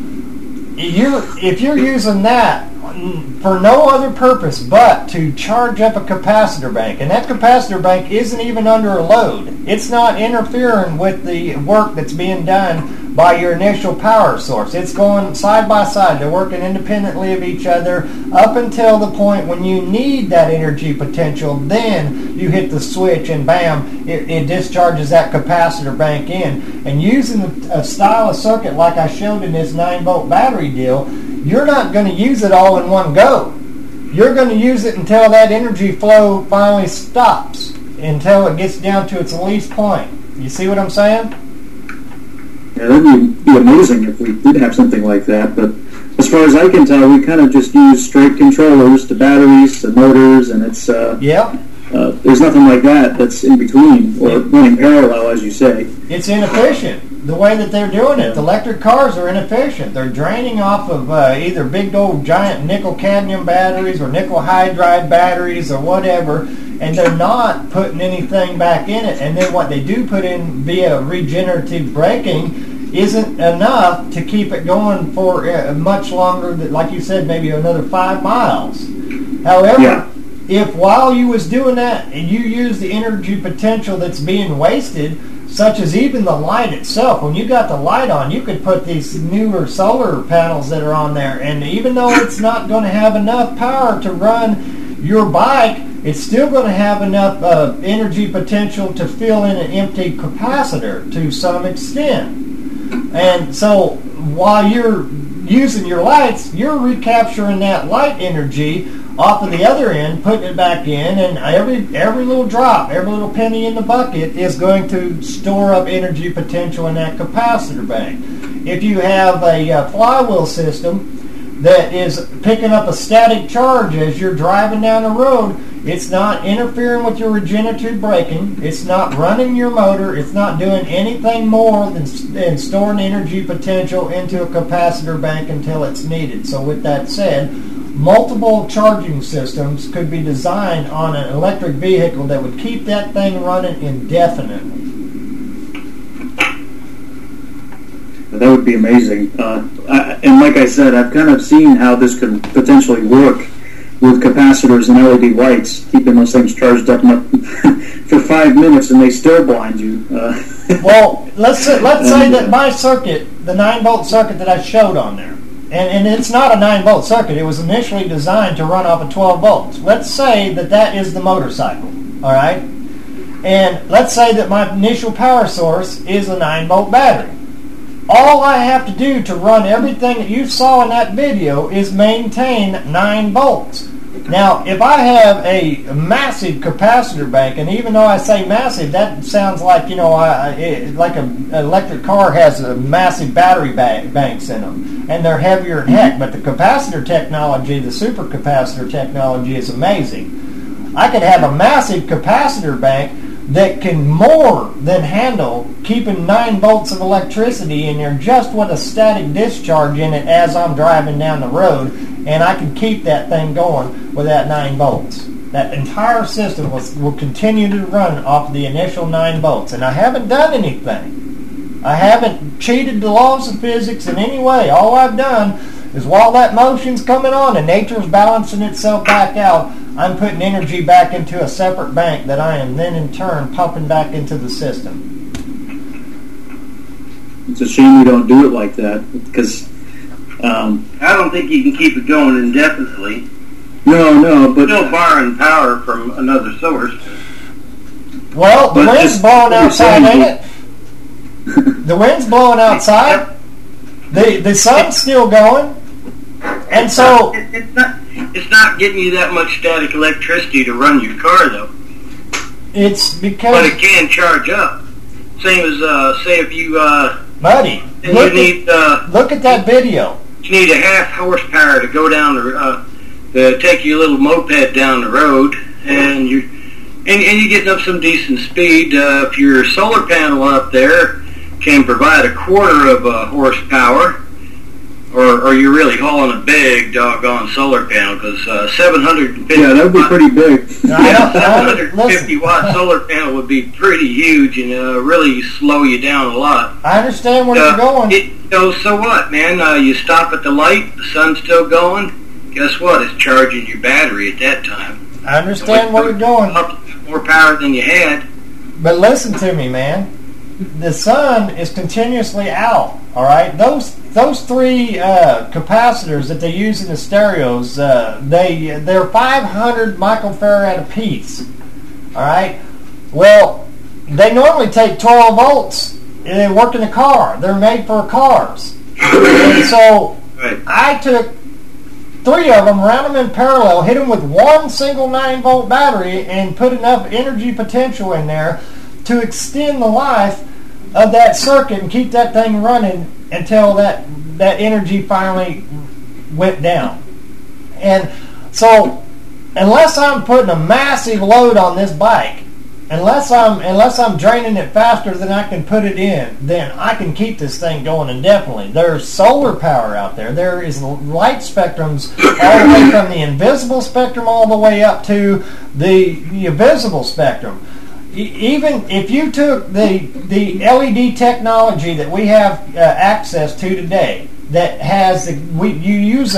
If you're using that for no other purpose but to charge up a capacitor bank, and that capacitor bank isn't even under a load, it's not interfering with the work that's being done by your initial power source. It's going side by side. They're working independently of each other up until the point when you need that energy potential. Then you hit the switch and bam, it discharges that capacitor bank in. And using a style of circuit like I showed in this 9-volt battery deal, you're not going to use it all in one go. You're going to use it until that energy flow finally stops, until it gets down to its least point. You see what I'm saying? Yeah, that would be amazing if we did have something like that, but as far as I can tell, we kind of just use straight controllers to batteries to motors, and it's there's nothing like that that's in between or running parallel, as you say. It's inefficient the way that they're doing it. The electric cars are inefficient. They're draining off of either big old giant nickel cadmium batteries or nickel hydride batteries or whatever, and they're not putting anything back in it. And then what they do put in via regenerative braking isn't enough to keep it going for much longer, like you said, maybe another 5 miles. However, if while you was doing that and you use the energy potential that's being wasted, such as even the light itself, when you got the light on, you could put these newer solar panels that are on there, and even though it's not going to have enough power to run your bike, it's still going to have enough energy potential to fill in an empty capacitor to some extent. And so while you're using your lights, you're recapturing that light energy off of the other end, putting it back in, and every little drop, every little penny in the bucket is going to store up energy potential in that capacitor bank. If you have a flywheel system that is picking up a static charge as you're driving down the road, it's not interfering with your regenerative braking, it's not running your motor, it's not doing anything more than storing energy potential into a capacitor bank until it's needed. So with that said, multiple charging systems could be designed on an electric vehicle that would keep that thing running indefinitely. That would be amazing. And like I said, I've kind of seen how this could potentially work with capacitors and LED lights, keeping those things charged up for 5 minutes, and they still blind you. Well, let's say that my circuit, the 9-volt circuit that I showed on there, and it's not a 9-volt circuit. It was initially designed to run off of 12 volts. Let's say that is the motorcycle, all right? And let's say that my initial power source is a 9-volt battery. All I have to do to run everything that you saw in that video is maintain 9 volts. Now, if I have a massive capacitor bank, and even though I say massive, that sounds like, like an electric car has a massive battery banks in them, and they're heavier than heck, but the capacitor technology, the supercapacitor technology is amazing. I could have a massive capacitor bank that can more than handle keeping 9 volts of electricity in there just with a static discharge in it as I'm driving down the road, and I can keep that thing going with that 9 volts. That entire system will continue to run off the initial 9 volts, and I haven't done anything. I haven't cheated the laws of physics in any way. All I've done is while that motion's coming on and nature's balancing itself back out, I'm putting energy back into a separate bank that I am then in turn pumping back into the system. It's a shame you don't do it like that, because I don't think you can keep it going indefinitely. No, but Still borrowing power from another source. Well, the wind's blowing outside, ain't it? The wind's blowing outside. The sun's still going, and so it's not getting you that much static electricity to run your car, though. It's because, but it can charge up. Same as say if you buddy, look at that video. You need a half horsepower to go down to take your little moped down the road, and you're getting up some decent speed. If your solar panel up there can provide a quarter of a horsepower, or you're really hauling a big doggone solar panel, because 750. Yeah, that would be pretty big. 750 watt solar panel would be pretty huge and really slow you down a lot. I understand where you're going. So what, man? You stop at the light, the sun's still going. Guess what? It's charging your battery at that time. I understand where you're going. More power than you had. But listen to me, man. The sun is continuously out. All right, those 3 capacitors that they use in the stereos, they're 500 microfarad apiece. All right. Well, they normally take 12 volts. And they work in a car. They're made for cars. And so I took 3 of them, ran them in parallel, hit them with one single 9-volt battery, and put enough energy potential in there to extend the life of that circuit and keep that thing running until that energy finally went down. And so, unless I'm putting a massive load on this bike, unless I'm draining it faster than I can put it in, then I can keep this thing going indefinitely. There's solar power out there. There is light spectrums all the way from the invisible spectrum all the way up to the visible spectrum. Even if you took the LED technology that we have access to today, that has you use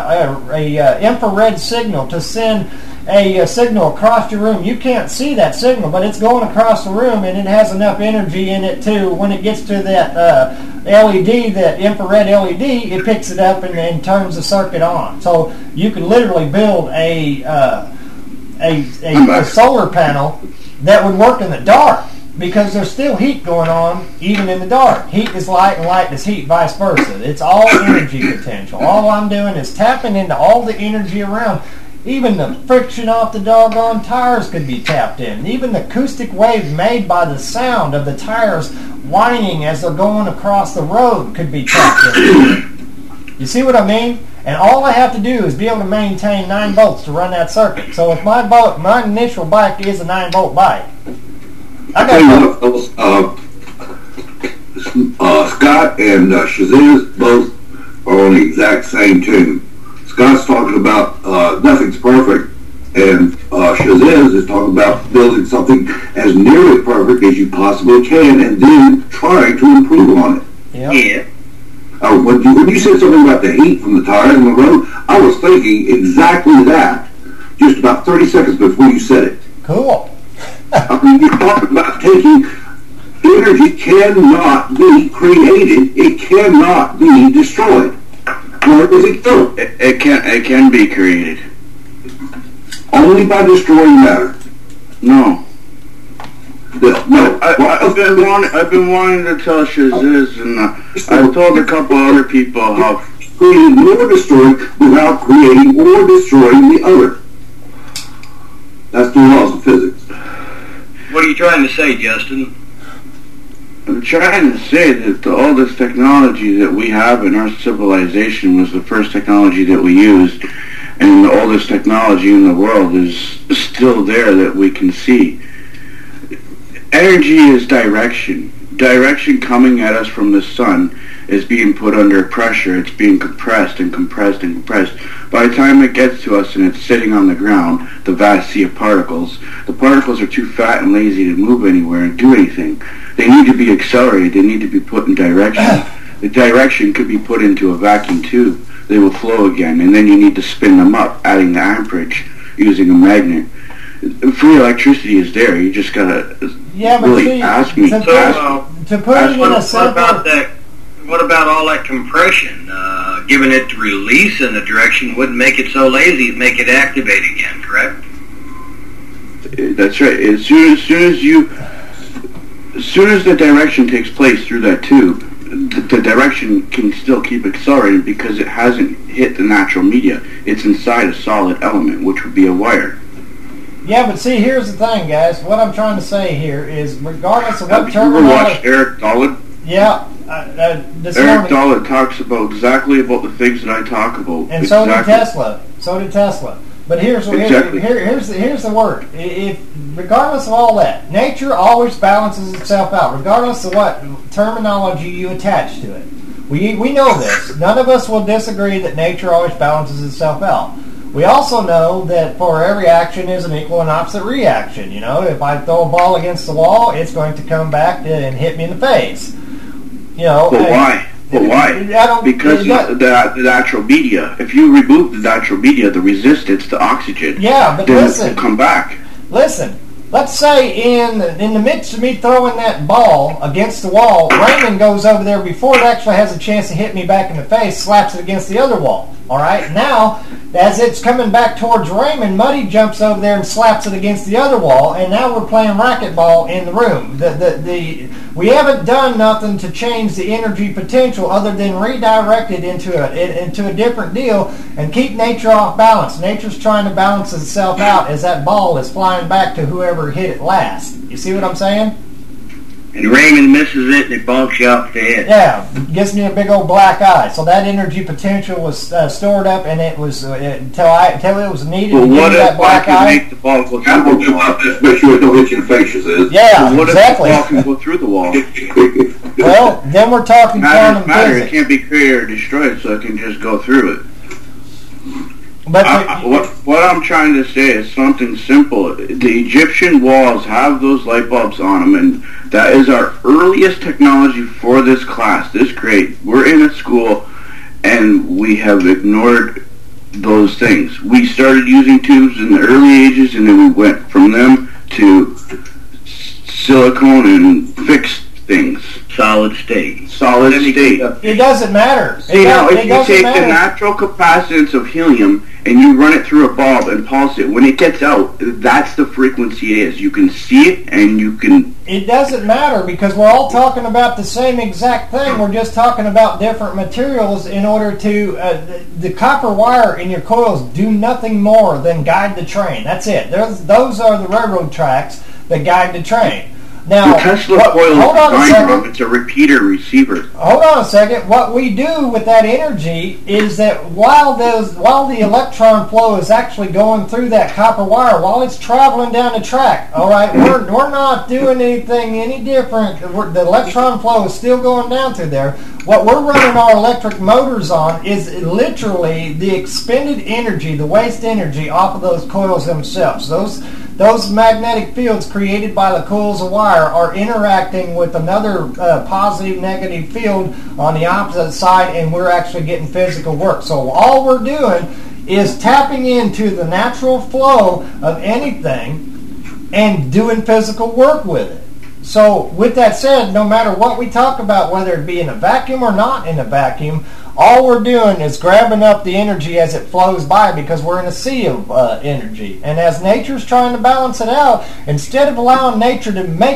a infrared signal to send a signal across your room. You can't see that signal, but it's going across the room, and it has enough energy in it too. When it gets to that LED, that infrared LED, it picks it up and turns the circuit on. So you can literally build a solar panel that would work in the dark. because there's still heat going on even in the dark. Heat is light and light is heat, vice versa. It's all energy potential. All I'm doing is tapping into all the energy around. Even the friction off the doggone tires could be tapped in. Even the acoustic waves made by the sound of the tires whining as they're going across the road could be tapped in. You see what I mean? And all I have to do is be able to maintain 9 volts to run that circuit. So if my initial bike is a 9-volt bike, I got Scott and Shazam both are on the exact same tune. Scott's talking about nothing's perfect, and Shazam is talking about building something as nearly perfect as you possibly can, and then trying to improve on it. Yep. Yeah. When you said something about the heat from the tires on the road, I was thinking exactly that just about 30 seconds before you said it. Cool. I mean, you're talking about taking energy cannot be created. It cannot be destroyed. Where is it go? It can be created. Only by destroying matter. No. No. I've been wanting to tell Shaziz, and I've told a couple other people how creating or destroying without creating or destroying the other. That's the laws of physics. What are you trying to say, Justin? I'm trying to say that all this technology that we have in our civilization was the first technology that we used, and the oldest technology in the world is still there that we can see. Energy is direction. Direction coming at us from the sun is being put under pressure. It's being compressed and compressed and compressed. By the time it gets to us and it's sitting on the ground, the vast sea of particles, the particles are too fat and lazy to move anywhere and do anything. They need to be accelerated. They need to be put in direction. The direction could be put into a vacuum tube. They will flow again, and then you need to spin them up, adding the amperage using a magnet. Free electricity is there. You just gotta really ask me. To put it in a simple... What about all that compression? Giving it to release in the direction wouldn't make it so lazy, it'd make it activate again, correct? That's right. As soon as the direction takes place through that tube, the direction can still keep accelerating because it hasn't hit the natural media. It's inside a solid element, which would be a wire. Yeah, but see, here's the thing, guys. What I'm trying to say here is, regardless of what terminology... Have you ever watched Eric Dollard? Yeah. Eric Dollard talks about exactly about the things that I talk about. And so did Tesla. So did Tesla. But here's the word. If regardless of all that, nature always balances itself out, regardless of what terminology you attach to it. We know this. None of us will disagree that nature always balances itself out. We also know that for every action is an equal and opposite reaction. You know, if I throw a ball against the wall, it's going to come back and hit me in the face. You know. But why? Because the natural media. If you remove the natural media, the resistance to oxygen, but then listen, it will come back. Listen. Let's say in the midst of me throwing that ball against the wall, Raymond goes over there before it actually has a chance to hit me back in the face, slaps it against the other wall. All right. Now, as it's coming back towards Raymond, Muddy jumps over there and slaps it against the other wall, and now we're playing racquetball in the room. We haven't done nothing to change the energy potential other than redirect it into a different deal and keep nature off balance. Nature's trying to balance itself out as that ball is flying back to whoever hit it last. You see what I'm saying? And Raymond misses it and it bonks you off the head. Yeah, gives me a big old black eye. So that energy potential was stored up, and it was until it was needed to give me that black eye. Make the ball go through the wall? Just make sure it don't hit your face. Yeah, what exactly. If the ball can go through the wall? Well, then we're talking quantum physics. It can't be created or destroyed, so it can just go through it. But what I'm trying to say is something simple. The Egyptian walls have those light bulbs on them, and that is our earliest technology for this class, this grade. We're in a school, and we have ignored those things. We started using tubes in the early ages, and then we went from them to silicone and fixed things. Solid state. Solid state. It doesn't matter. See, now, if It you doesn't take matter. the natural capacitance of helium and you run it through a bulb and pulse it, when it gets out, that's the frequency it is. You can see it, and you can... It doesn't matter because we're all talking about the same exact thing. We're just talking about different materials in order to... the copper wire in your coils do nothing more than guide the train. That's it. Those are the railroad tracks that guide the train. Now, the Tesla coil hold on a is second. wrong. It's a repeater receiver. Hold on a second. What we do with that energy is that while the electron flow is actually going through that copper wire, while it's traveling down the track, all right, we're not doing anything any different. The electron flow is still going down through there. What we're running our electric motors on is literally the expended energy, the waste energy off of those coils themselves. Those magnetic fields created by the coils of wire are interacting with another positive, negative field on the opposite side, and we're actually getting physical work. So all we're doing is tapping into the natural flow of anything and doing physical work with it. So with that said, no matter what we talk about, whether it be in a vacuum or not in a vacuum, all we're doing is grabbing up the energy as it flows by because we're in a sea of energy. And as nature's trying to balance it out, instead of allowing nature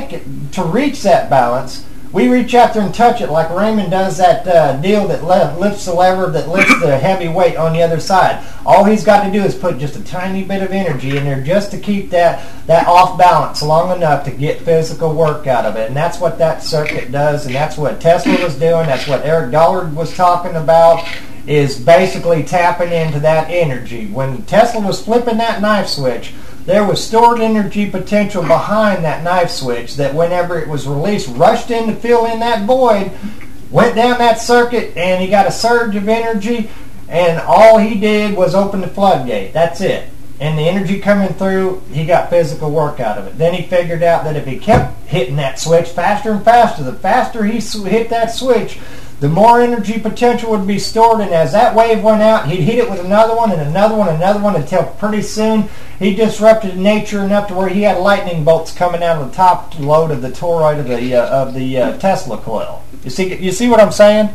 to reach that balance, we reach out there and touch it like Raymond does that deal that lifts the lever that lifts the heavy weight on the other side. All he's got to do is put just a tiny bit of energy in there just to keep that off balance long enough to get physical work out of it. And that's what that circuit does, and that's what Tesla was doing. That's what Eric Dollard was talking about, is basically tapping into that energy. When Tesla was flipping that knife switch, there was stored energy potential behind that knife switch that whenever it was released, rushed in to fill in that void, went down that circuit, and he got a surge of energy, and all he did was open the floodgate. That's it. And the energy coming through, he got physical work out of it. Then he figured out that if he kept hitting that switch faster and faster, the faster he hit that switch, the more energy potential would be stored, and as that wave went out, he'd hit it with another one and another one and another one until pretty soon he disrupted nature enough to where he had lightning bolts coming out of the top load of the toroid of the Tesla coil. You see what I'm saying?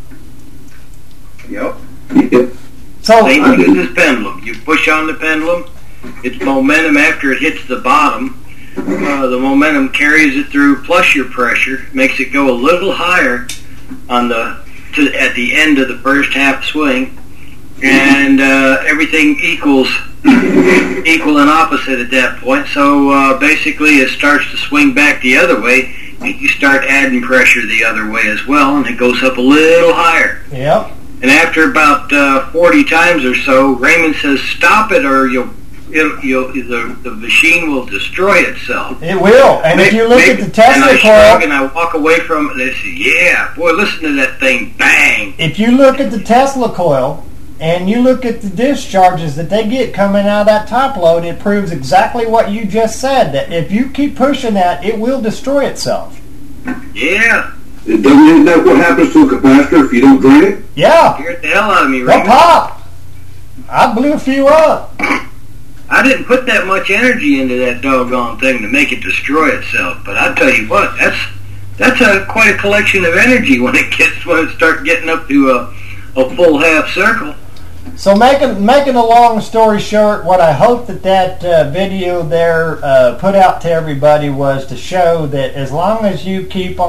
Yep. So same thing as this pendulum. You push on the pendulum, its momentum after it hits the bottom, the momentum carries it through plus your pressure, makes it go a little higher at the end of the first half swing, and everything equal and opposite at that point. So basically it starts to swing back the other way. You start adding pressure the other way as well, and it goes up a little higher. Yep. And after about 40 times or so, Raymond says, "Stop it, or the machine will destroy itself." It will. And if you look at the Tesla and I shrug coil, and I walk away from it, and I say, "Yeah, boy, listen to that thing bang." if you look at the Tesla coil and you look at the discharges that they get coming out of that top load, it proves exactly what you just said, that if you keep pushing that, it will destroy itself. Yeah. Isn't that what happens to a capacitor if you don't drain it? Yeah. Scared the hell out of me, They'll Raymond. pop. I blew a few up. I didn't put that much energy into that doggone thing to make it destroy itself. But I tell you what, that's quite a collection of energy when it starts getting up to a full half circle. So making a long story short, what I hope that video there put out to everybody was to show that as long as you keep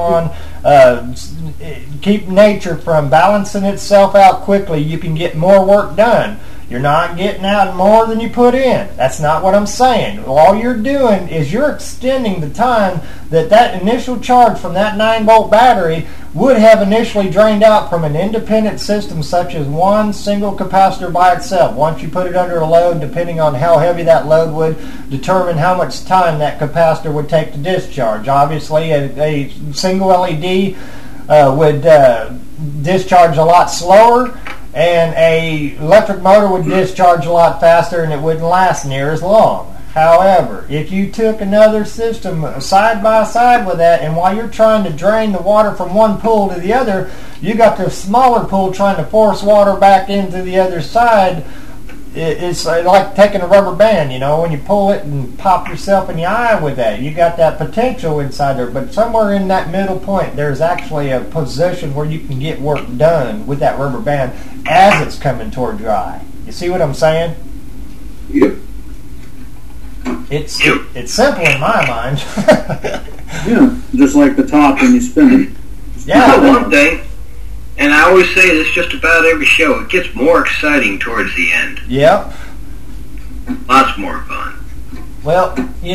nature from balancing itself out quickly, you can get more work done. You're not getting out more than you put in. That's not what I'm saying. All you're doing is you're extending the time that initial charge from that 9-volt battery would have initially drained out from an independent system such as one single capacitor by itself. Once you put it under a load, depending on how heavy that load would determine how much time that capacitor would take to discharge. Obviously, a single LED would discharge a lot slower, and a electric motor would discharge a lot faster, and it wouldn't last near as long. However, if you took another system side by side with that, and while you're trying to drain the water from one pool to the other, you got the smaller pool trying to force water back into the other side, it's like taking a rubber band, when you pull it and pop yourself in the eye with that. You got that potential inside there, but somewhere in that middle point, there's actually a position where you can get work done with that rubber band as it's coming toward your eye. You see what I'm saying? Yep. It's simple in my mind. Yeah, just like the top when you spin it. Yeah. One thing, and I always say this just about every show, it gets more exciting towards the end. Yep. Lots more fun. Well,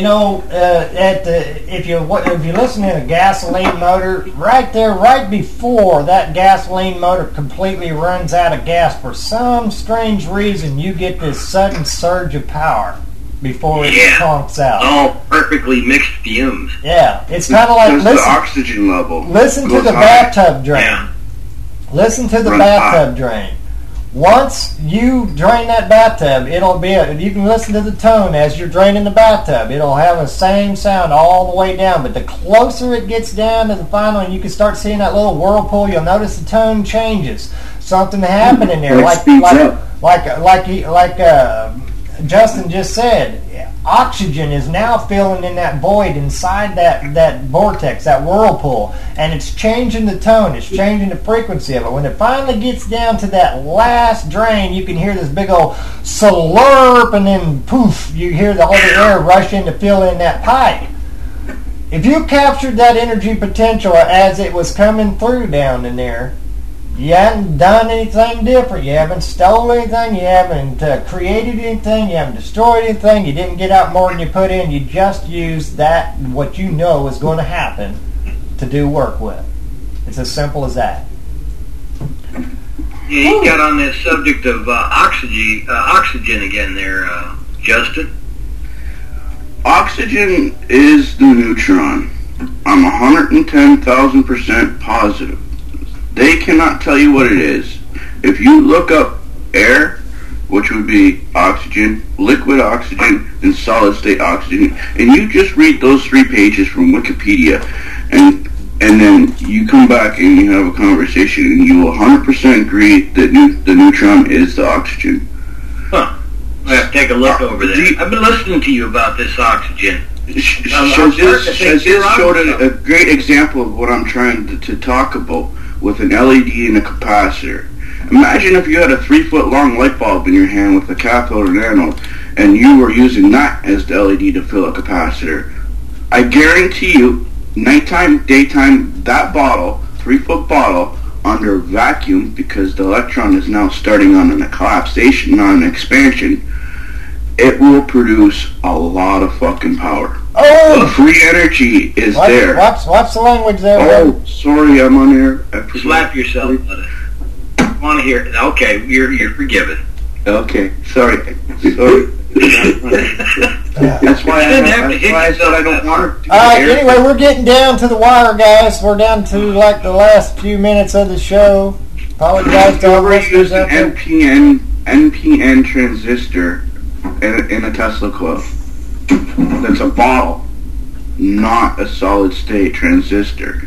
if you listen to a gasoline motor, right there, right before that gasoline motor completely runs out of gas, for some strange reason, you get this sudden surge of power before it conks out. All perfectly mixed fumes. Yeah, it's kind of like the oxygen level. Listen to the bathtub drain. Yeah. Listen to the bathtub drain. Once you drain that bathtub, you can listen to the tone as you're draining the bathtub. It'll have the same sound all the way down, but the closer it gets down to the final, and you can start seeing that little whirlpool, you'll notice the tone changes. Something happened in there, like Justin just said. Oxygen is now filling in that void inside that vortex, that whirlpool, and it's changing the tone, it's changing the frequency of it. When it finally gets down to that last drain, you can hear this big old slurp, and then poof, you hear all the air rush in to fill in that pipe. If you captured that energy potential as it was coming through down in there, you haven't done anything different. You haven't stolen anything. You haven't created anything. You haven't destroyed anything. You didn't get out more than you put in. You just used that, what you know is going to happen, to do work with. It's as simple as that. Yeah, you got on that subject of oxygen again there, Justin. Oxygen is the neutron. I'm 110,000% positive. They cannot tell you what it is. If you look up air, which would be oxygen, liquid oxygen, and solid state oxygen, and you just read those 3 pages from Wikipedia, and then you come back and you have a conversation, and you will 100% agree that the neutron is the oxygen. Huh. I have to take a look over there. I've been listening to you about this oxygen. Shazir showed a great example of what I'm trying to talk about with an LED and a capacitor. Imagine if you had a 3-foot long light bulb in your hand with a cathode and anode, and you were using that as the LED to fill a capacitor. I guarantee you, nighttime, daytime, that bottle, 3-foot bottle, under vacuum, because the electron is now starting on a collapsation, not an expansion, it will produce a lot of fucking power. Oh! The free energy is there. Watch the language there. Oh, sorry, I'm on air. Slap yourself, buddy. I want to hear it. Okay, you're forgiven. Okay, sorry. That's why I said I don't want to. Anyway, we're getting down to the wire, guys. We're down to like the last few minutes of the show. Apologize to our listeners out there. NPN transistor in a Tesla coil. That's a bottle, not a solid state transistor.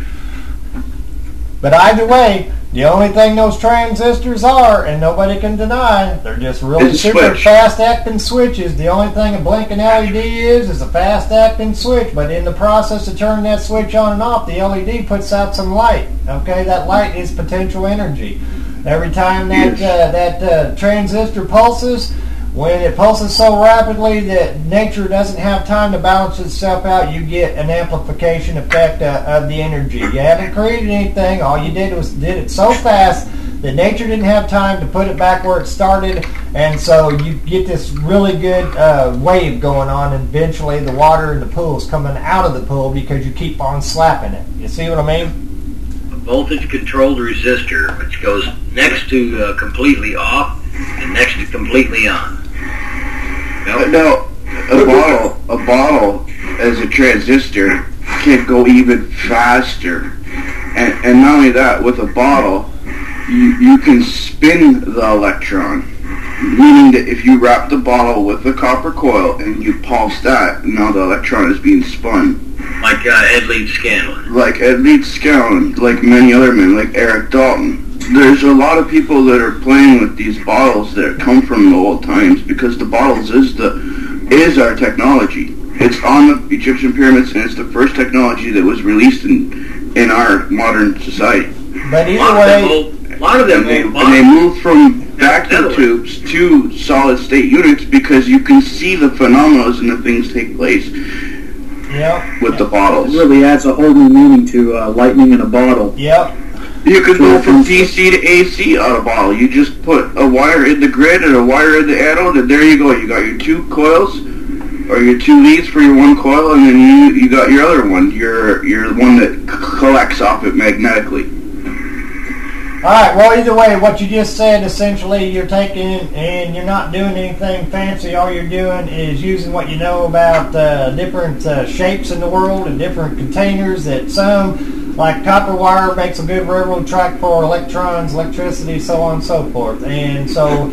But either way, the only thing those transistors are, and nobody can deny, they're just really super fast-acting switches. The only thing a blinking LED is a fast-acting switch. But in the process of turning that switch on and off, the LED puts out some light. Okay, that light is potential energy. Every time that transistor pulses, when it pulses so rapidly that nature doesn't have time to balance itself out, you get an amplification effect of the energy. You haven't created anything. All you did was did it so fast that nature didn't have time to put it back where it started, and so you get this really good wave going on, and eventually the water in the pool is coming out of the pool because you keep on slapping it. You see what I mean? A voltage-controlled resistor, which goes next to completely off and next to completely on. Now, a bottle as a transistor can go even faster, and not only that, with a bottle, you can spin the electron, meaning that if you wrap the bottle with a copper coil and you pulse that, now the electron is being spun. Like Ed Leeds Scanlon. Like Ed Leeds Scanlon, like many other men, like Eric Dalton. there's a lot of people that are playing with these bottles that come from the old times, because the bottles is our technology. It's on the Egyptian pyramids, and it's the first technology that was released in our modern society. But either way, A lot of them and they moved from vacuum tubes to solid state units because you can see the phenomena and the things take place with the bottles. It really adds a whole new meaning to lightning in a bottle. Yep. You could go from DC to AC on a bottle. You just put a wire in the grid and a wire in the anode, and there you go. You got your 2 coils, or your 2 leads for your 1 coil, and then you got your other one. Your one that collects off it magnetically. All right, well, either way, what you just said, essentially, you're taking and you're not doing anything fancy. All you're doing is using what you know about different shapes in the world and different containers that some, like copper wire, makes a good railroad track for electrons, electricity, so on and so forth. And so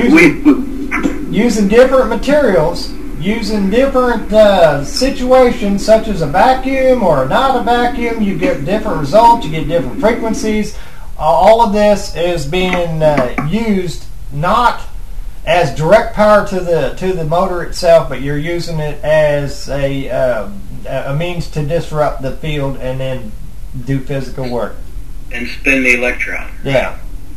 using different materials, using different situations, such as a vacuum or not a vacuum, you get different results, you get different frequencies. All of this is being used not as direct power to the motor itself, but you're using it as a means to disrupt the field and then do physical work and spin the electron. Yeah.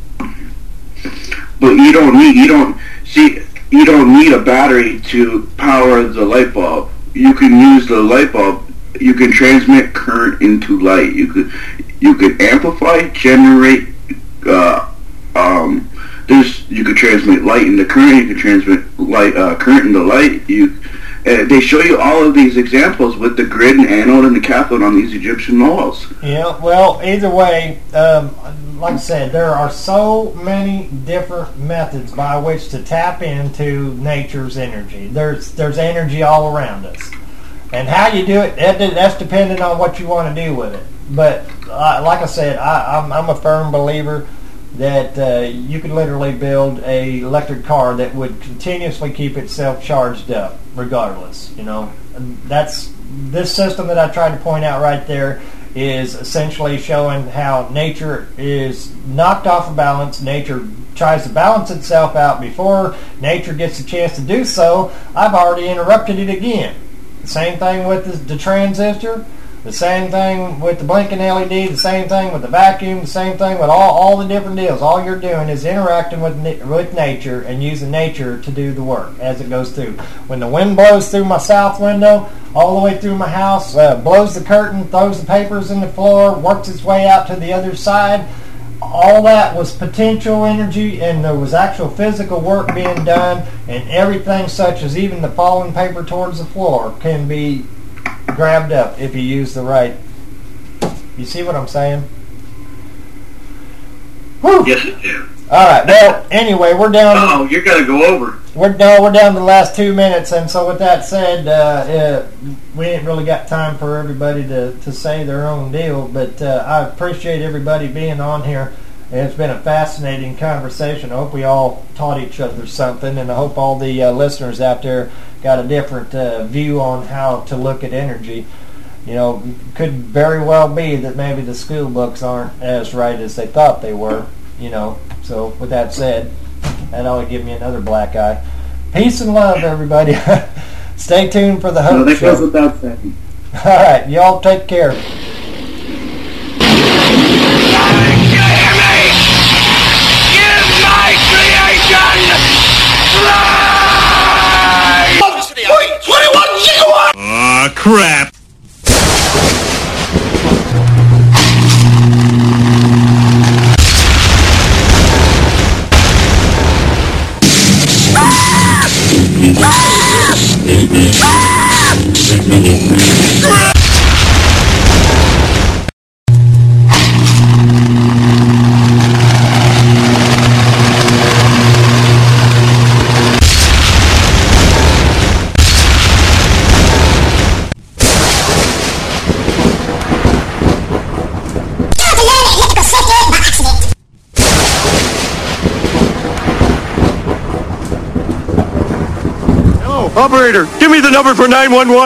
But you don't need a battery to power the light bulb. You can use the light bulb. You can transmit current into light. You could amplify, generate. You could transmit light into current. You could transmit current into light. They show you all of these examples with the grid and anode and the cathode on these Egyptian walls. Yeah. Well, either way, like I said, there are so many different methods by which to tap into nature's energy. There's energy all around us. And how you do it, that's dependent on what you want to do with it. But like I said, I'm a firm believer that you could literally build a electric car that would continuously keep itself charged up, regardless. You know, that's this system that I tried to point out right there is essentially showing how nature is knocked off of balance. Nature tries to balance itself out before nature gets a chance to do so. I've already interrupted it again. The same thing with the transistor, the same thing with the blinking LED, the same thing with the vacuum, the same thing with all the different deals. All you're doing is interacting with nature and using nature to do the work as it goes through. When the wind blows through my south window, all the way through my house, blows the curtain, throws the papers in the floor, works its way out to the other side, all that was potential energy, and there was actual physical work being done, and everything such as even the falling paper towards the floor can be grabbed up if you use the right. You see what I'm saying? Whew. Yes, it do. All right. Well, anyway, we're down. Oh, you're gonna go over. We're down to the last 2 minutes, and so with that said, we ain't really got time for everybody to say their own deal. But I appreciate everybody being on here. It's been a fascinating conversation. I hope we all taught each other something, and I hope all the listeners out there got a different view on how to look at energy. You know, could very well be that maybe the school books aren't as right as they thought they were. You know, so with that said, that ought to give me another black eye. Peace and love, everybody. Stay tuned for the Hope that Show. goes without saying. All right, y'all take care. Aw, crap. Operator, give me the number for 911.